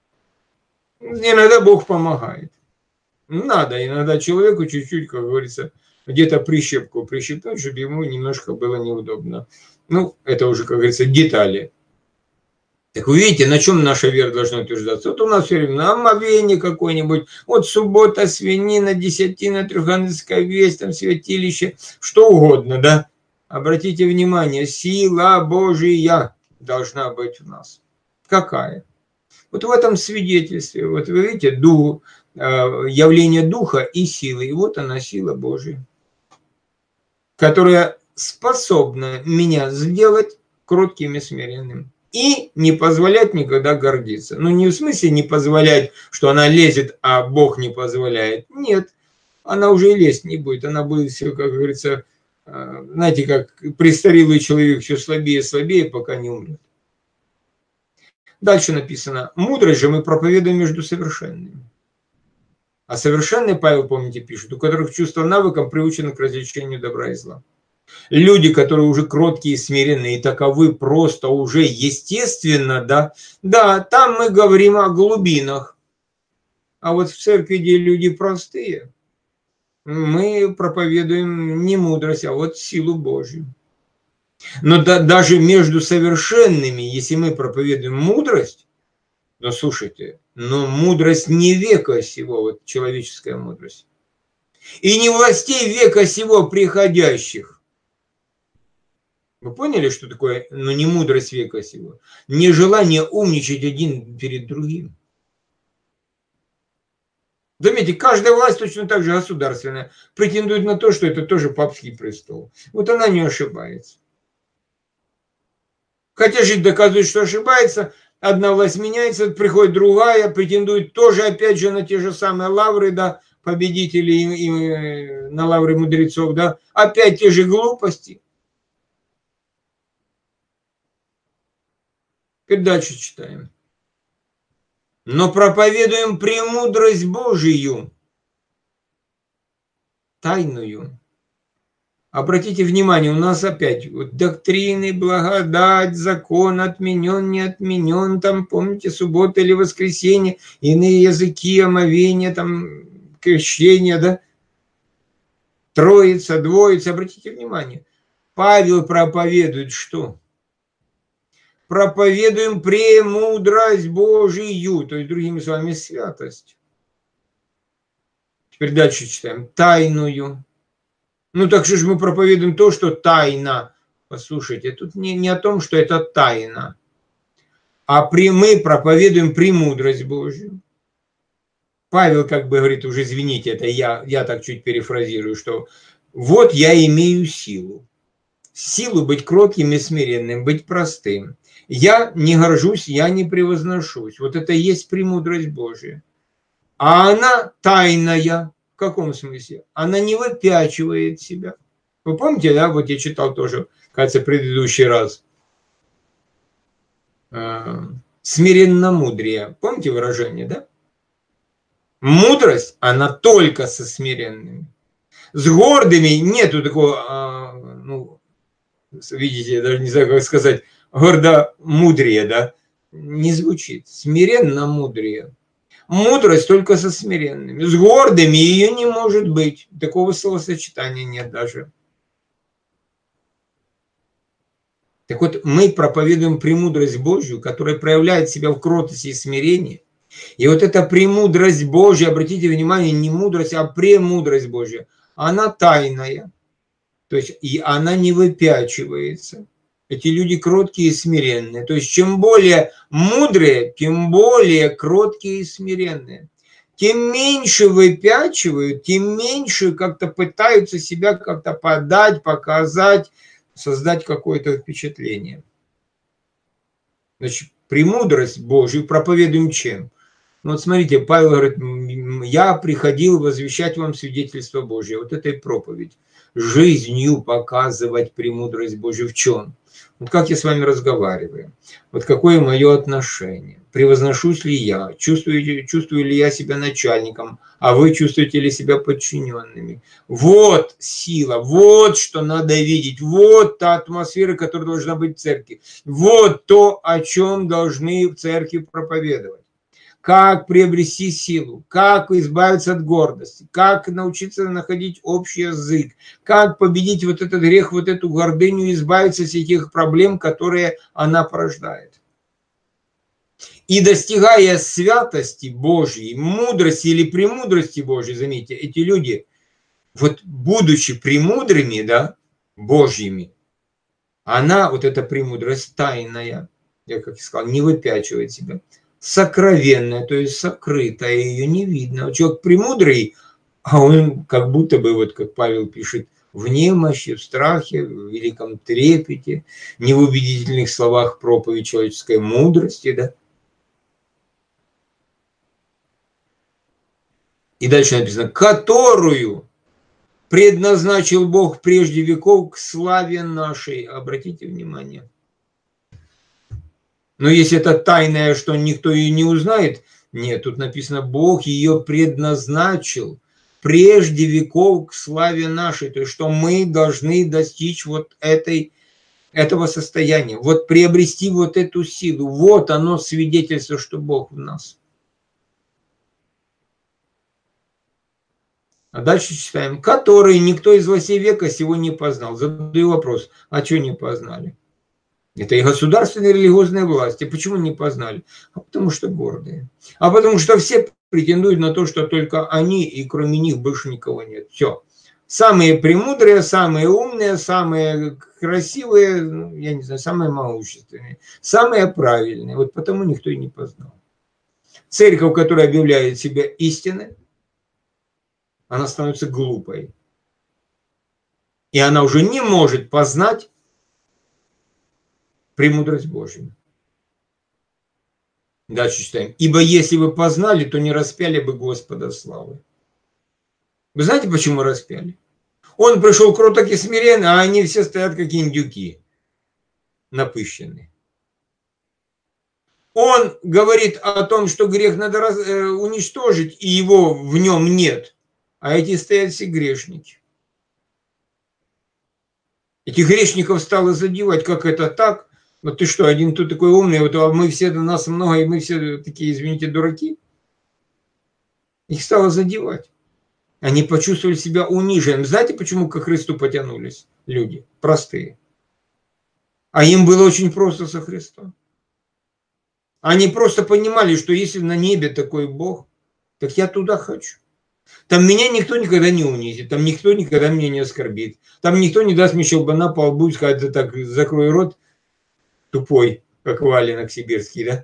Speaker 1: Иногда Бог помогает. Надо иногда человеку чуть-чуть, как говорится, где-то прищепку прищепнуть, чтобы ему немножко было неудобно. Ну, это уже, как говорится, детали. Так вы видите, на чем наша вера должна утверждаться? Вот у нас все время на омовение какое-нибудь, вот суббота, свинина, десятина, трехангельская весть, там святилище, что угодно, да? Обратите внимание, сила Божия должна быть у нас. Какая? Вот в этом свидетельстве, вот вы видите, дух, явление духа и силы, и вот она, сила Божия, которая способна меня сделать кротким и смиренным. И не позволять никогда гордиться. Ну, не в смысле не позволять, что она лезет, а Бог не позволяет. Нет, она уже и лезть не будет. Она будет все, как говорится, знаете, как престарелый человек, все слабее и слабее, пока не умрет. Дальше написано, мудрость же мы проповедуем между совершенными. А совершенные, Павел, помните, пишет, у которых чувство навыком приучено к развлечению добра и зла. Люди, которые уже кроткие и смиренные, и таковы просто уже естественно, да, да, там мы говорим о глубинах. А вот в церкви, где люди простые, мы проповедуем не мудрость, а вот силу Божью. Но да, даже между совершенными, если мы проповедуем мудрость, но слушайте, но мудрость не века сего, вот человеческая мудрость, и не властей века сего приходящих. Вы поняли, что такое, ну, не мудрость века сего? Не желание умничать один перед другим. Заметьте, каждая власть точно так же государственная претендует на то, что это тоже папский престол. Вот она не ошибается. Хотя жить доказывает, что ошибается, одна власть меняется, приходит другая, претендует тоже опять же на те же самые лавры, да, победителей и, и на лавры мудрецов, да, опять те же глупости. Теперь дальше читаем. Но проповедуем премудрость Божию, тайную. Обратите внимание, у нас опять вот доктрины, благодать, закон отменен, не отменен, там, помните, суббота или воскресенье, иные языки, омовения, там, крещение, да, троица, двоица. Обратите внимание, Павел проповедует что? Проповедуем премудрость Божию, то есть, другими словами, святость. Теперь дальше читаем. Тайную. Ну так что же мы проповедуем то, что тайна. Послушайте, тут не, не о том, что это тайна, а при, мы проповедуем премудрость Божию. Павел как бы говорит, уже извините, это я, я так чуть перефразирую, что вот я имею силу. Силу быть кротким и смиренным, быть простым. Я не горжусь, я не превозношусь. Вот это и есть премудрость Божия. А она тайная. В каком смысле? Она не выпячивает себя. Вы помните, да, вот я читал тоже, кажется, предыдущий раз. Смиренномудрие. Помните выражение, да? Мудрость, она только со смиренными. С гордыми нету такого, ну, видите, я даже не знаю, как сказать, гордо-мудрее, да? Не звучит. Смиренно-мудрее. Мудрость только со смиренными. С гордыми ее не может быть. Такого словосочетания нет даже. Так вот, мы проповедуем премудрость Божью, которая проявляет себя в кротости и смирении. И вот эта премудрость Божья, обратите внимание, не мудрость, а премудрость Божья, она тайная. То есть и она не выпячивается. Эти люди кроткие и смиренные. То есть чем более мудрые, тем более кроткие и смиренные. Тем меньше выпячивают, тем меньше как-то пытаются себя как-то подать, показать, создать какое-то впечатление. Значит, премудрость Божию проповедуем чем? Ну вот смотрите, Павел говорит, я приходил возвещать вам свидетельство Божье. Вот этой проповедь. Жизнью показывать премудрость Божью в чем? Вот как я с вами разговариваю, вот какое мое отношение, превозношусь ли я, чувствую, чувствую ли я себя начальником, а вы чувствуете ли себя подчиненными. Вот сила, вот что надо видеть, вот та атмосфера, которая должна быть в церкви, вот то, о чем должны в церкви проповедовать. Как приобрести силу, как избавиться от гордости, как научиться находить общий язык, как победить вот этот грех, вот эту гордыню, избавиться от этих проблем, которые она порождает. И достигая святости Божьей, мудрости или премудрости Божьей, заметьте, эти люди, вот будучи премудрыми, да, Божьими, она, вот эта премудрость тайная, я как и сказал, не выпячивает себя. Сокровенная, то есть сокрытая, ее не видно. Человек премудрый, а он как будто бы, вот как Павел пишет, в немощи, в страхе, в великом трепете, не в убедительных словах проповедь человеческой мудрости, да. И дальше написано, которую предназначил Бог прежде веков к славе нашей. Обратите внимание. Но если это тайное, что никто ее не узнает, нет, тут написано, Бог ее предназначил прежде веков к славе нашей. То есть, что мы должны достичь вот этой, этого состояния, вот приобрести вот эту силу. Вот оно свидетельство, что Бог в нас. А дальше читаем, который никто из властей века сего не познал. Задаю вопрос, а что не познали? Это и государственные, и религиозные власти. Почему не познали? А потому что гордые. А потому что все претендуют на то, что только они, и кроме них больше никого нет. Все. Самые премудрые, самые умные, самые красивые, ну, я не знаю, самые могущественные, самые правильные. Вот потому никто и не познал. Церковь, которая объявляет себя истиной, она становится глупой. И она уже не может познать премудрость Божью. Дальше читаем. Ибо если бы познали, то не распяли бы Господа славы. Вы знаете, почему распяли? Он пришел кроток и смирен, а они все стоят как индюки, напыщенные. Он говорит о том, что грех надо раз, э, уничтожить, и его в нем нет. А эти стоят все грешники. Этих грешников стало задевать, как это так? Вот ты что, один тут такой умный, вот, а мы все, нас много, и мы все такие, извините, дураки. Их стало задевать. Они почувствовали себя униженным. Знаете, почему ко Христу потянулись люди? Простые. А им было очень просто со Христом. Они просто понимали, что если на небе такой Бог, так я туда хочу. Там меня никто никогда не унизит, там никто никогда меня не оскорбит. Там никто не даст мне щелбана по лбу и сказать, да так, закрой рот, тупой, как валенок сибирский, да?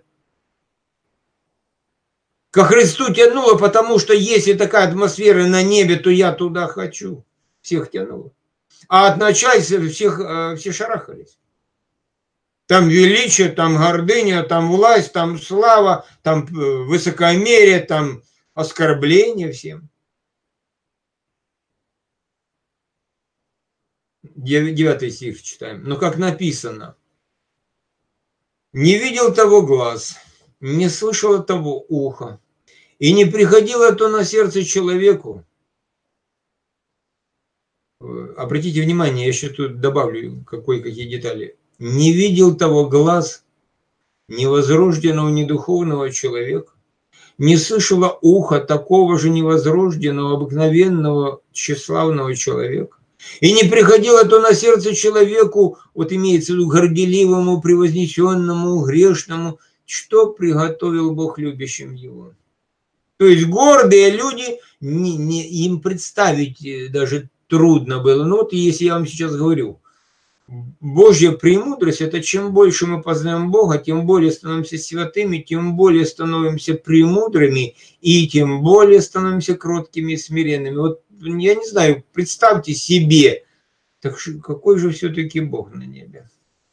Speaker 1: Ко Христу тянуло, потому что если такая атмосфера на небе, то я туда хочу. Всех тянуло. А от начальства всех, все шарахались. Там величие, там гордыня, там власть, там слава, там высокомерие, там оскорбление всем. Девятый стих читаем. Но как написано, не видел того глаз, не слышало того уха, И не приходило то на сердце человеку. Обратите внимание, я еще тут добавлю кое-какие детали. Не видел того глаз невозрожденного, недуховного человека, не слышало ухо такого же невозрожденного, обыкновенного, тщеславного человека. И не приходило то на сердце человеку, вот имеется в виду горделивому, превознесенному, грешному, что приготовил Бог любящим его. То есть гордые люди, не, не, им представить даже трудно было. Ну вот если я вам сейчас говорю, Божья премудрость – это чем больше мы познаем Бога, тем более становимся святыми, тем более становимся премудрыми и тем более становимся кроткими и смиренными. Вот я не знаю, представьте себе, так какой же все-таки Бог на небе?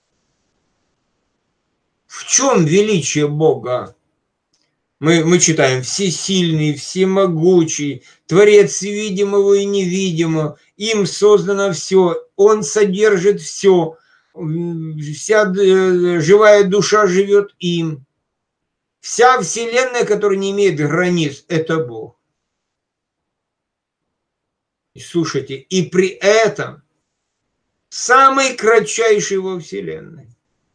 Speaker 1: В чем величие Бога? Мы, мы читаем всесильный, всемогучий, Творец видимого и невидимого, им создано все, Он содержит все, вся живая душа живет им. Вся вселенная, которая не имеет границ, это Бог. И слушайте, и при этом самый кратчайший во вселенной.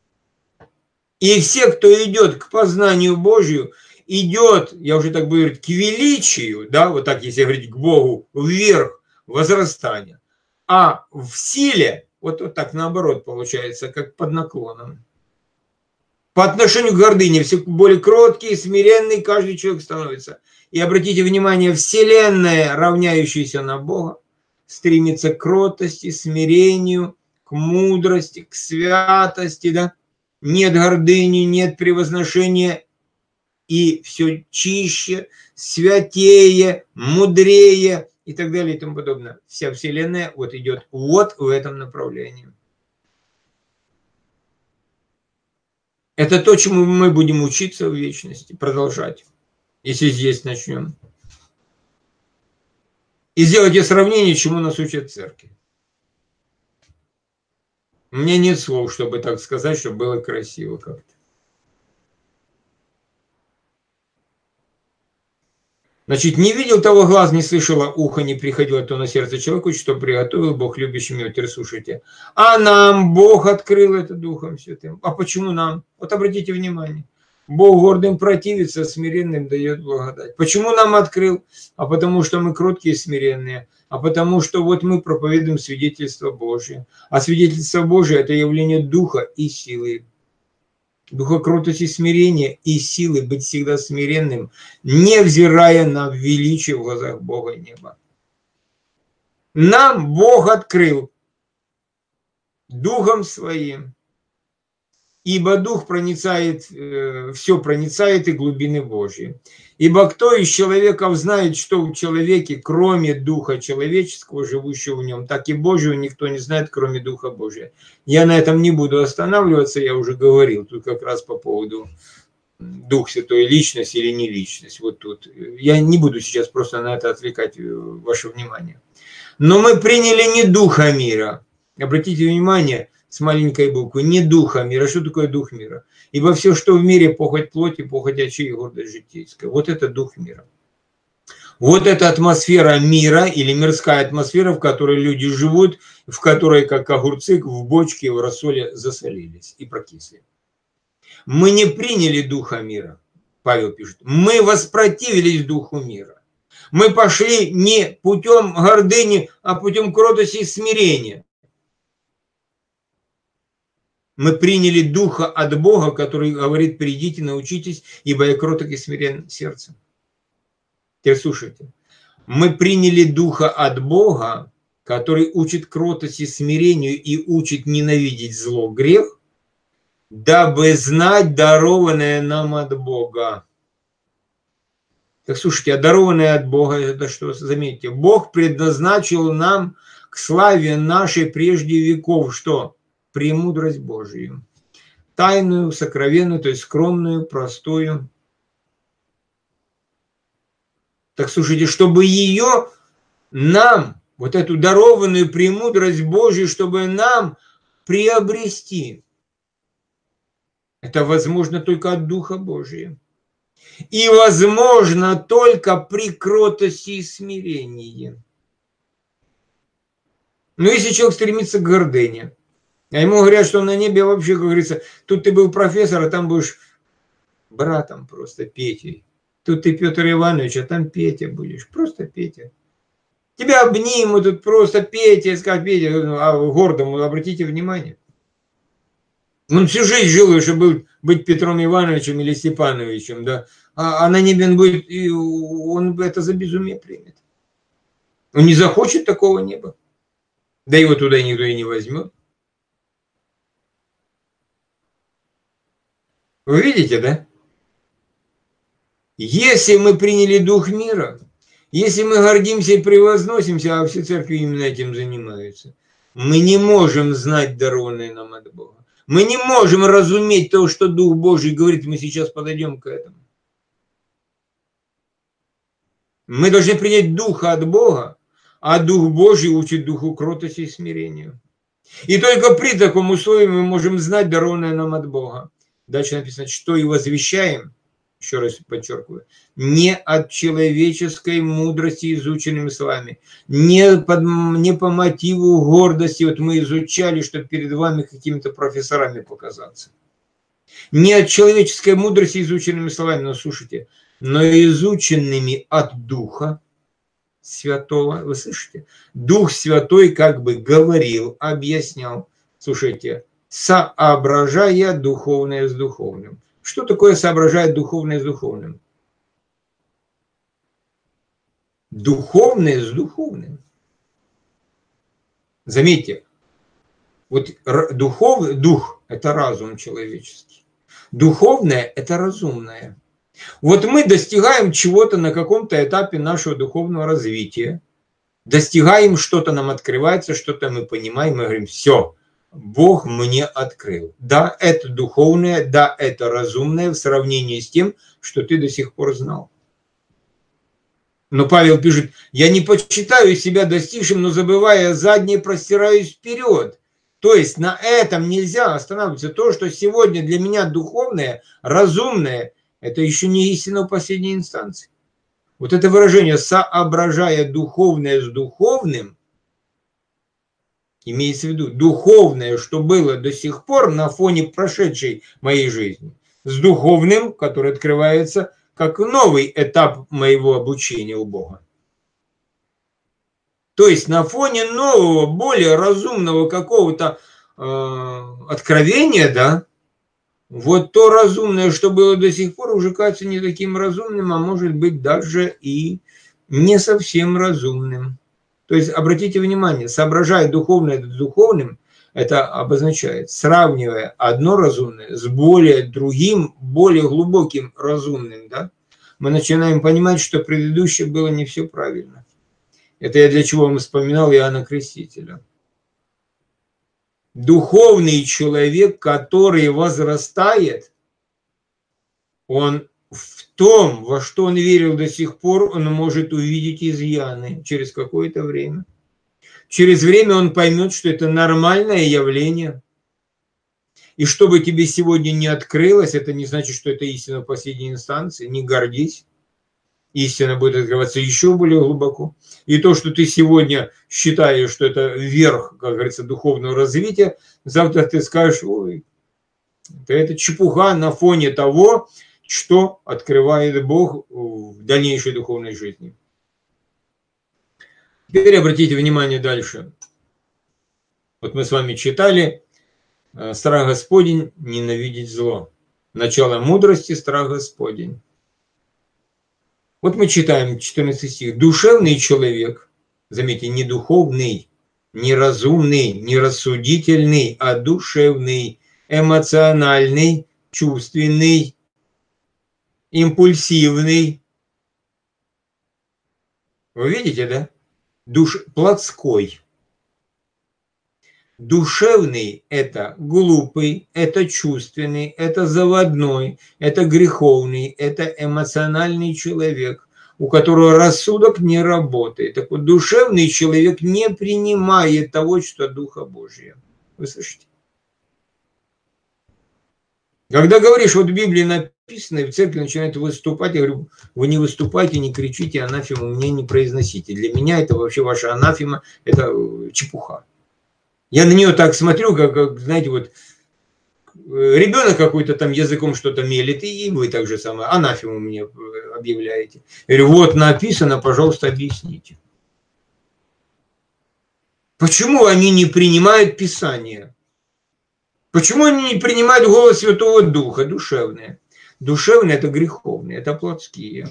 Speaker 1: И все, кто идет к познанию Божию, идет, я уже так буду говорить, к величию, да, вот так, если говорить, к Богу, вверх, возрастания. А в силе, вот, вот так наоборот получается, как под наклоном. По отношению к гордыне, все более кроткий, смиренный каждый человек становится. И обратите внимание, вселенная, равняющаяся на Бога, стремится к кротости, смирению, к мудрости, к святости, да. Нет гордыни, нет превозношения. И все чище, святее, мудрее и так далее и тому подобное. Вся вселенная вот идет вот в этом направлении. Это то, чему мы будем учиться в вечности, продолжать, если здесь начнем. И сделайте сравнение, чему нас учат церкви. У меня нет слов, чтобы так сказать, чтобы было красиво как-то. Значит, не видел того глаз, не слышало ухо, не приходило то на сердце человеку, что приготовил Бог любящим его. Теперь слушайте. А нам Бог открыл это Духом Святым. А почему нам? Вот обратите внимание. Бог гордым противится, смиренным дает благодать. Почему нам открыл? А потому что мы кроткие и смиренные. А потому что вот мы проповедуем свидетельство Божие. А свидетельство Божие – это явление Духа и силы. Духа кротости, смирения и силы быть всегда смиренным, невзирая на величие в глазах Бога и неба. Нам Бог открыл Духом Своим, ибо Дух проницает, все проницает и глубины Божьи. Ибо кто из человеков знает, что в человеке, кроме Духа человеческого, живущего в нем, так и Божьего никто не знает, кроме Духа Божия. Я на этом не буду останавливаться, я уже говорил, тут как раз по поводу Дух Святой, личность или не личность. Вот тут. Я не буду сейчас просто на это отвлекать ваше внимание. Но мы приняли не Духа мира. Обратите внимание, с маленькой буквы, не духа мира. Что такое дух мира? Ибо все, что в мире, похоть плоти, похоть очей и гордость житейская. Вот это дух мира. Вот эта атмосфера мира или мирская атмосфера, в которой люди живут, в которой, как огурцы, в бочке в рассоле засолились и прокисли. Мы не приняли духа мира, Павел пишет. Мы воспротивились духу мира. Мы пошли не путем гордыни, а путем кротости и смирения. Мы приняли Духа от Бога, который говорит: придите, научитесь, ибо я кроток и смирен сердцем. Теперь слушайте. Мы приняли Духа от Бога, который учит кротости, смирению и учит ненавидеть зло, грех, дабы знать дарованное нам от Бога. Так слушайте, а дарованное от Бога, это что? Заметьте, Бог предназначил нам к славе нашей прежде веков, что? Премудрость Божию, тайную, сокровенную, то есть скромную, простую. Так слушайте, чтобы ее нам, вот эту дарованную премудрость Божию, чтобы нам приобрести, это возможно только от Духа Божия. И возможно только при кротости и смирении. Но если человек стремится к гордыне, а ему говорят, что на небе вообще, как говорится, тут ты был профессор, а там будешь братом просто, Петей. Тут ты Петр Иванович, а там Петя будешь, просто Петя. Тебя обнимут, тут просто Петя, скажут, Петя, а гордому обратите внимание. Он всю жизнь жил, чтобы быть Петром Ивановичем или Степановичем, да, а, а на небе он будет, и он это за безумие примет. Он не захочет такого неба, да его туда никто и не возьмет. Вы видите, да? Если мы приняли дух мира, если мы гордимся и превозносимся, а все церкви именно этим занимаются, мы не можем знать дарованное нам от Бога. Мы не можем разуметь то, что Дух Божий говорит, мы сейчас подойдем к этому. Мы должны принять Духа от Бога, а Дух Божий учит Духу кротости и смирению. И только при таком условии мы можем знать дарованное нам от Бога. Дальше написано, что и возвещаем, еще раз подчеркиваю, не от человеческой мудрости, изученными словами, не, под, не по мотиву гордости, вот мы изучали, чтобы перед вами какими-то профессорами показаться. Не от человеческой мудрости, изученными словами, но слушайте, но изученными от Духа Святого, вы слышите? Дух Святой как бы говорил, объяснял, слушайте, соображая духовное с духовным. Что такое соображает духовное с духовным? Духовное с духовным. Заметьте, вот духов, дух – это разум человеческий. Духовное – это разумное. Вот мы достигаем чего-то на каком-то этапе нашего духовного развития, достигаем, что-то нам открывается, что-то мы понимаем, мы говорим, все, Бог мне открыл. Да, это духовное, да, это разумное в сравнении с тем, что ты до сих пор знал. Но Павел пишет, я не почитаю себя достигшим, но забывая заднее, простираюсь вперед. То есть на этом нельзя останавливаться. То, что сегодня для меня духовное, разумное, это еще не истина в последней инстанции. Вот это выражение «соображая духовное с духовным», имеется в виду духовное, что было до сих пор на фоне прошедшей моей жизни, с духовным, который открывается как новый этап моего обучения у Бога. То есть на фоне нового, более разумного какого-то э, откровения, да, вот то разумное, что было до сих пор, уже кажется не таким разумным, а может быть даже и не совсем разумным. То есть обратите внимание, соображая духовное с духовным, это обозначает, сравнивая одно разумное с более другим, более глубоким разумным, да, мы начинаем понимать, что предыдущее было не все правильно. Это я для чего вам вспоминал Иоанна Крестителя. Духовный человек, который возрастает, он в том, во что он верил до сих пор, он может увидеть изъяны через какое-то время. Через время он поймет, что это нормальное явление. И что бы тебе сегодня не открылось, это не значит, что это истина в последней инстанции. Не гордись. Истина будет открываться еще более глубоко. И то, что ты сегодня считаешь, что это верх, как говорится, духовного развития, завтра ты скажешь, ой, это чепуха на фоне того, что открывает Бог в дальнейшей духовной жизни. Теперь обратите внимание дальше. Вот мы с вами читали, страх Господень, ненавидеть зло. Начало мудрости, страх Господень. Вот мы читаем четырнадцатый стих. Душевный человек, заметьте, не духовный, не разумный, не рассудительный, а душевный, эмоциональный, чувственный, импульсивный. Вы видите, да? Душ плотской. Душевный – это глупый, это чувственный, это заводной, это греховный, это эмоциональный человек, у которого рассудок не работает. Так вот, душевный человек не принимает того, что Духа Божия. Вы слышите? Когда говоришь, вот в Библии написано, написано, и в церкви начинают выступать. Я говорю, вы не выступайте, не кричите, анафему мне не произносите. Для меня это вообще ваша анафема, это чепуха. Я на нее так смотрю, как, как знаете, вот ребенок какой-то там языком что-то мелит, и вы так же самое, анафему мне объявляете. Я говорю, вот написано, пожалуйста, объясните. Почему они не принимают Писание? Почему они не принимают голос Святого Духа, душевные? Душевные – это греховные, это плотские.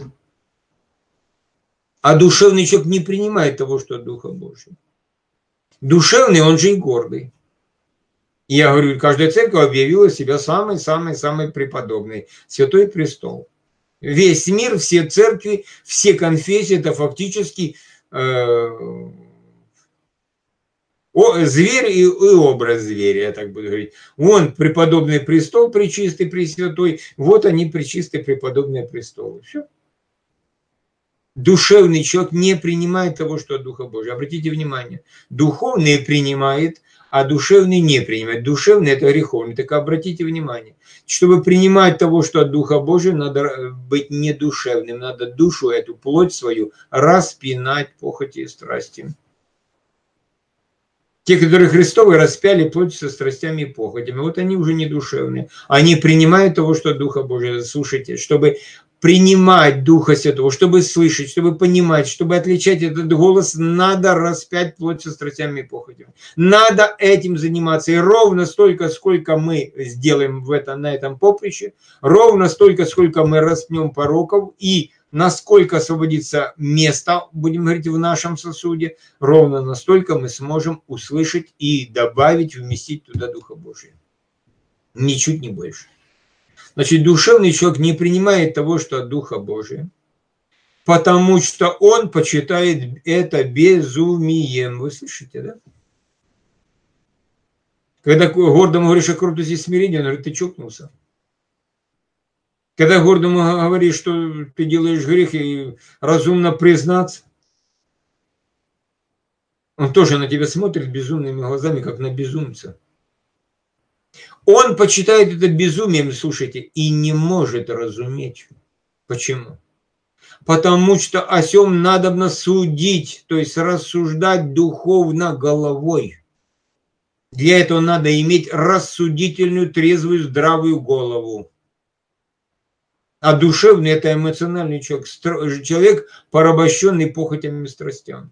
Speaker 1: А душевный человек не принимает того, что от Духа Божьего. Душевный, он же и гордый. И я говорю, каждая церковь объявила себя самой-самой-самой преподобной. Святой престол. Весь мир, все церкви, все конфессии – это фактически э, о, зверь и, и образ зверя, я так буду говорить. Вон преподобный престол, пречистый, пресвятой. Вот они, пречистые, преподобные престолы. Все. Душевный человек не принимает того, что от Духа Божьего. Обратите внимание, духовный принимает, а душевный не принимает. Душевный – это греховный. Так обратите внимание, чтобы принимать того, что от Духа Божьего, надо быть не душевным, надо душу, эту плоть свою распинать похоти и страсти. Те, которые Христовы, распяли плоть со страстями и похотями. Вот они уже не душевные. Они принимают того, что от Духа Божьего. Слушайте, чтобы принимать Духа Святого, чтобы слышать, чтобы понимать, чтобы отличать этот голос, надо распять плоть со страстями и похотями. Надо этим заниматься. И ровно столько, сколько мы сделаем в это, на этом поприще, ровно столько, сколько мы распнем пороков, и насколько освободится место, будем говорить, в нашем сосуде, ровно настолько мы сможем услышать и добавить, вместить туда Духа Божия. Ничуть не больше. Значит, душевный человек не принимает того, что от Духа Божия, потому что он почитает это безумием. Вы слышите, да? Когда гордому говоришь о крутости и смирении, он говорит, ты чокнулся. Когда гордому говоришь, что ты делаешь грех, и разумно признаться, он тоже на тебя смотрит безумными глазами, как на безумца. Он почитает это безумием, слушайте, и не может разуметь. Почему? Потому что о сем надобно судить, то есть рассуждать духовно головой. Для этого надо иметь рассудительную, трезвую, здравую голову. А душевный – это эмоциональный человек, человек, порабощенный похотями и страстями.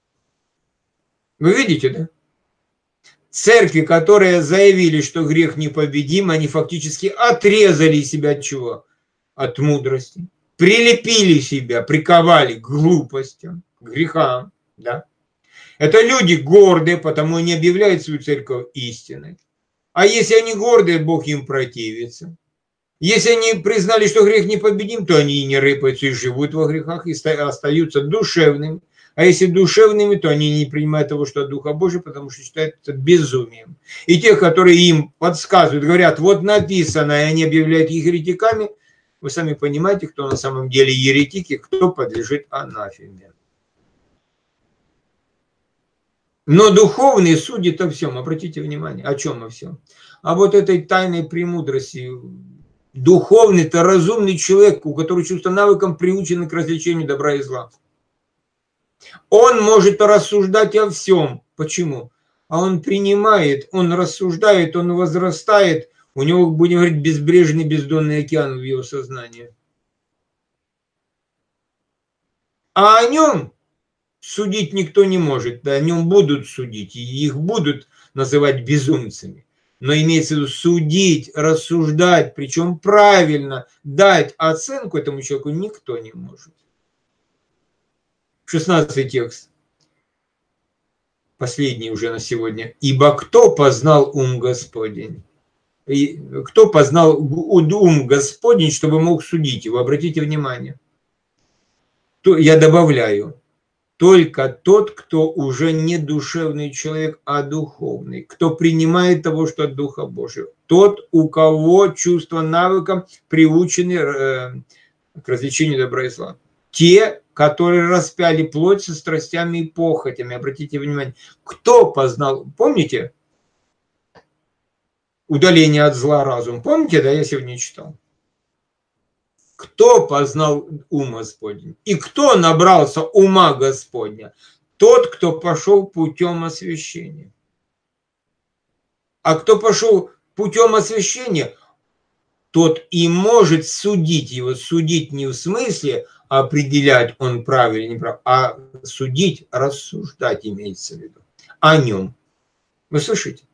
Speaker 1: Вы видите, да? Церкви, которые заявили, что грех непобедим, они фактически отрезали себя от чего? От мудрости. Прилепили себя, приковали к глупостям, к грехам. Да? Это люди гордые, потому они объявляют свою церковь истиной. А если они гордые, Бог им противится. Если они признали, что грех непобедим, то они и не рыпаются, и живут во грехах, и остаются душевными. А если душевными, то они не принимают того, что от Духа Божия, потому что считают это безумием. И те, которые им подсказывают, говорят, вот написано, и они объявляют их еретиками, вы сами понимаете, кто на самом деле еретики, кто подлежит анафеме. Но духовный судит о всем. Обратите внимание, о чем о всем? А вот этой тайной премудрости. Духовный – это разумный человек, у которого чувство навыком приучено к развлечению добра и зла. Он может рассуждать о всем. Почему? А он принимает, он рассуждает, он возрастает. У него, будем говорить, безбрежный бездонный океан в его сознании. А о нем судить никто не может. О нем будут судить, и их будут называть безумцами. Но имеется в виду судить, рассуждать, причем правильно дать оценку этому человеку никто не может. шестнадцатый текст, последний уже на сегодня. «Ибо кто познал ум Господень?» И кто познал ум Господень, чтобы мог судить его? Обратите внимание. То я добавляю. Только тот, кто уже не душевный человек, а духовный, кто принимает того, что от Духа Божьего. Тот, у кого чувство навыком приучены к развлечению добра и зла. Те, которые распяли плоть со страстями и похотями. Обратите внимание, кто познал, помните, удаление от зла разум? Помните, да, я сегодня читал. Кто познал ум Господень? И кто набрался ума Господня? Тот, кто пошел путем освящения. А кто пошел путем освящения, тот и может судить его. Судить не в смысле определять, он прав или не прав, а судить, рассуждать имеется в виду о нем. Вы слышите?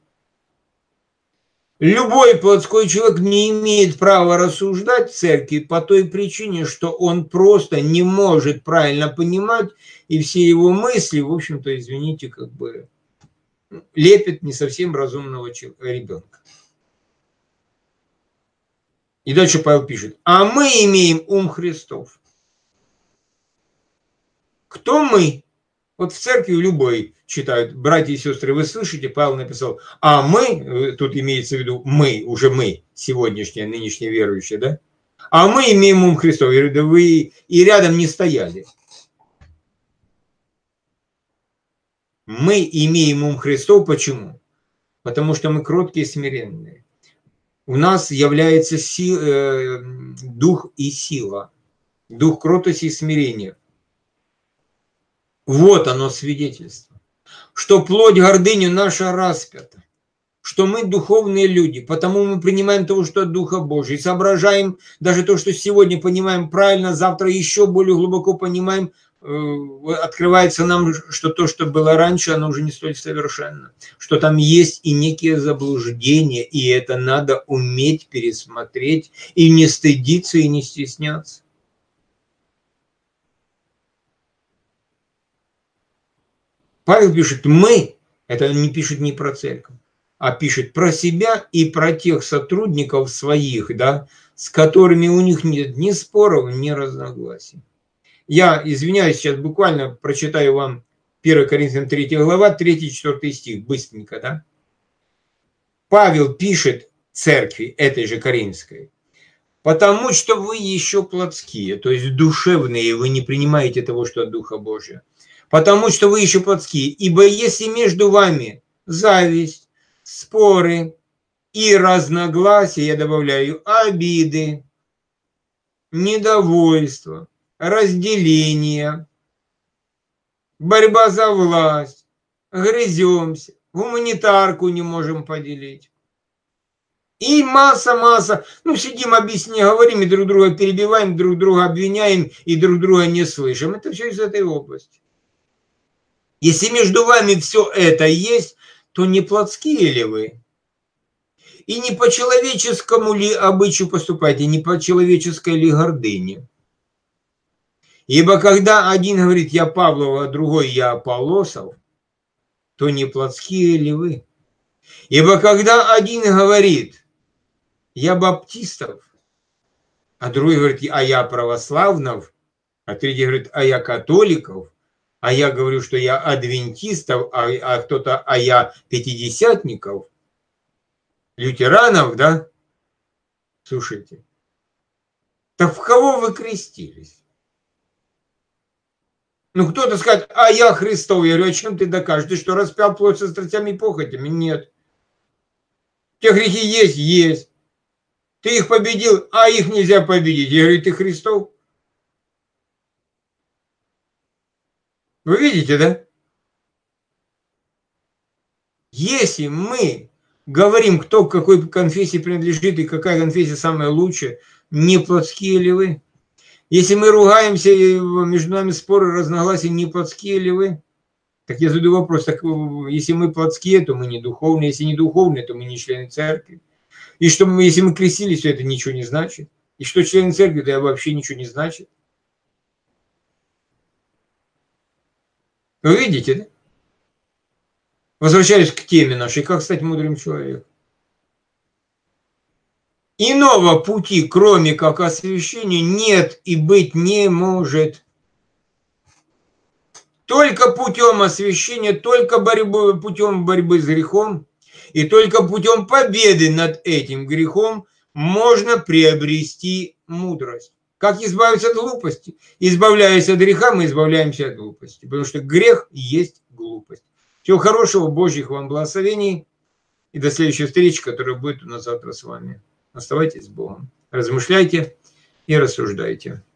Speaker 1: Любой плотской человек не имеет права рассуждать в церкви по той причине, что он просто не может правильно понимать, и все его мысли, в общем-то, извините, как бы лепят не совсем разумного ребенка. И дальше Павел пишет: а мы имеем ум Христов. Кто мы? Вот в церкви любой читают, братья и сестры, вы слышите, Павел написал, а мы, тут имеется в виду мы, уже мы, сегодняшние, нынешние верующие, да? А мы имеем ум Христов. Я говорю, да вы и рядом не стояли. Мы имеем ум Христов, почему? Потому что мы кроткие и смиренные. У нас является си, э, дух и сила, дух кротости и смирения. Вот оно свидетельство, что плоть гордыни наша распята, что мы духовные люди, потому мы принимаем то, что от Духа Божия, и соображаем даже то, что сегодня понимаем правильно, завтра еще более глубоко понимаем, открывается нам, что то, что было раньше, оно уже не столь совершенно, что там есть и некие заблуждения, и это надо уметь пересмотреть, и не стыдиться, и не стесняться. Павел пишет «мы», это не пишет не про церковь, а пишет про себя и про тех сотрудников своих, да, с которыми у них нет ни споров, ни разногласий. Я извиняюсь, сейчас буквально прочитаю вам первое Коринфянам третья глава, третий-четвёртый стих, быстренько, да. Павел пишет церкви, этой же коринфской, потому что вы еще плотские, то есть душевные, вы не принимаете того, что от Духа Божия. Потому что вы еще плотские. Ибо если между вами зависть, споры и разногласия, я добавляю, обиды, недовольство, разделение, борьба за власть, грыземся, гуманитарку не можем поделить. И масса-масса, ну сидим, объясняем, говорим, и друг друга перебиваем, друг друга обвиняем, и друг друга не слышим. Это все из этой области. Если между вами все это есть, то не плотские ли вы? И не по человеческому ли обычаю поступаете, не по человеческой ли гордыне? Ибо когда один говорит «я Павлов», а другой «я Аполлосов», то не плотские ли вы? Ибо когда один говорит «я Баптистов», а другой говорит «а я православнов», а третий говорит «а я католиков», а я говорю, что я адвентистов, а, а кто-то, а я пятидесятников, лютеранов, да? Слушайте, так в кого вы крестились? Ну, кто-то скажет, а я Христов. Я говорю, а чем ты докажешь? Ты что, распял плоть со страстями и похотями? Нет. Те грехи есть? Есть. Ты их победил, а их нельзя победить. Я говорю, ты Христов? Вы видите, да? Если мы говорим, кто к какой конфессии принадлежит и какая конфессия самая лучшая, не плотские ли вы? Если мы ругаемся, и между нами споры, разногласия, не плотские ли вы? Так я задаю вопрос, так если мы плотские, то мы не духовные, если не духовные, то мы не члены церкви. И что мы, если мы крестились, то это ничего не значит. И что члены церкви, то вообще ничего не значит. Вы видите, да? Возвращаясь к теме нашей, как стать мудрым человеком. Иного пути, кроме как освящения, нет и быть не может. Только путем освящения, только борьбы, путем борьбы с грехом и только путем победы над этим грехом можно приобрести мудрость. Как избавиться от глупости? Избавляясь от греха, мы избавляемся от глупости, потому что грех есть глупость. Всего хорошего, Божьих вам благословений и до следующей встречи, которая будет у нас завтра с вами. Оставайтесь с Богом, размышляйте и рассуждайте.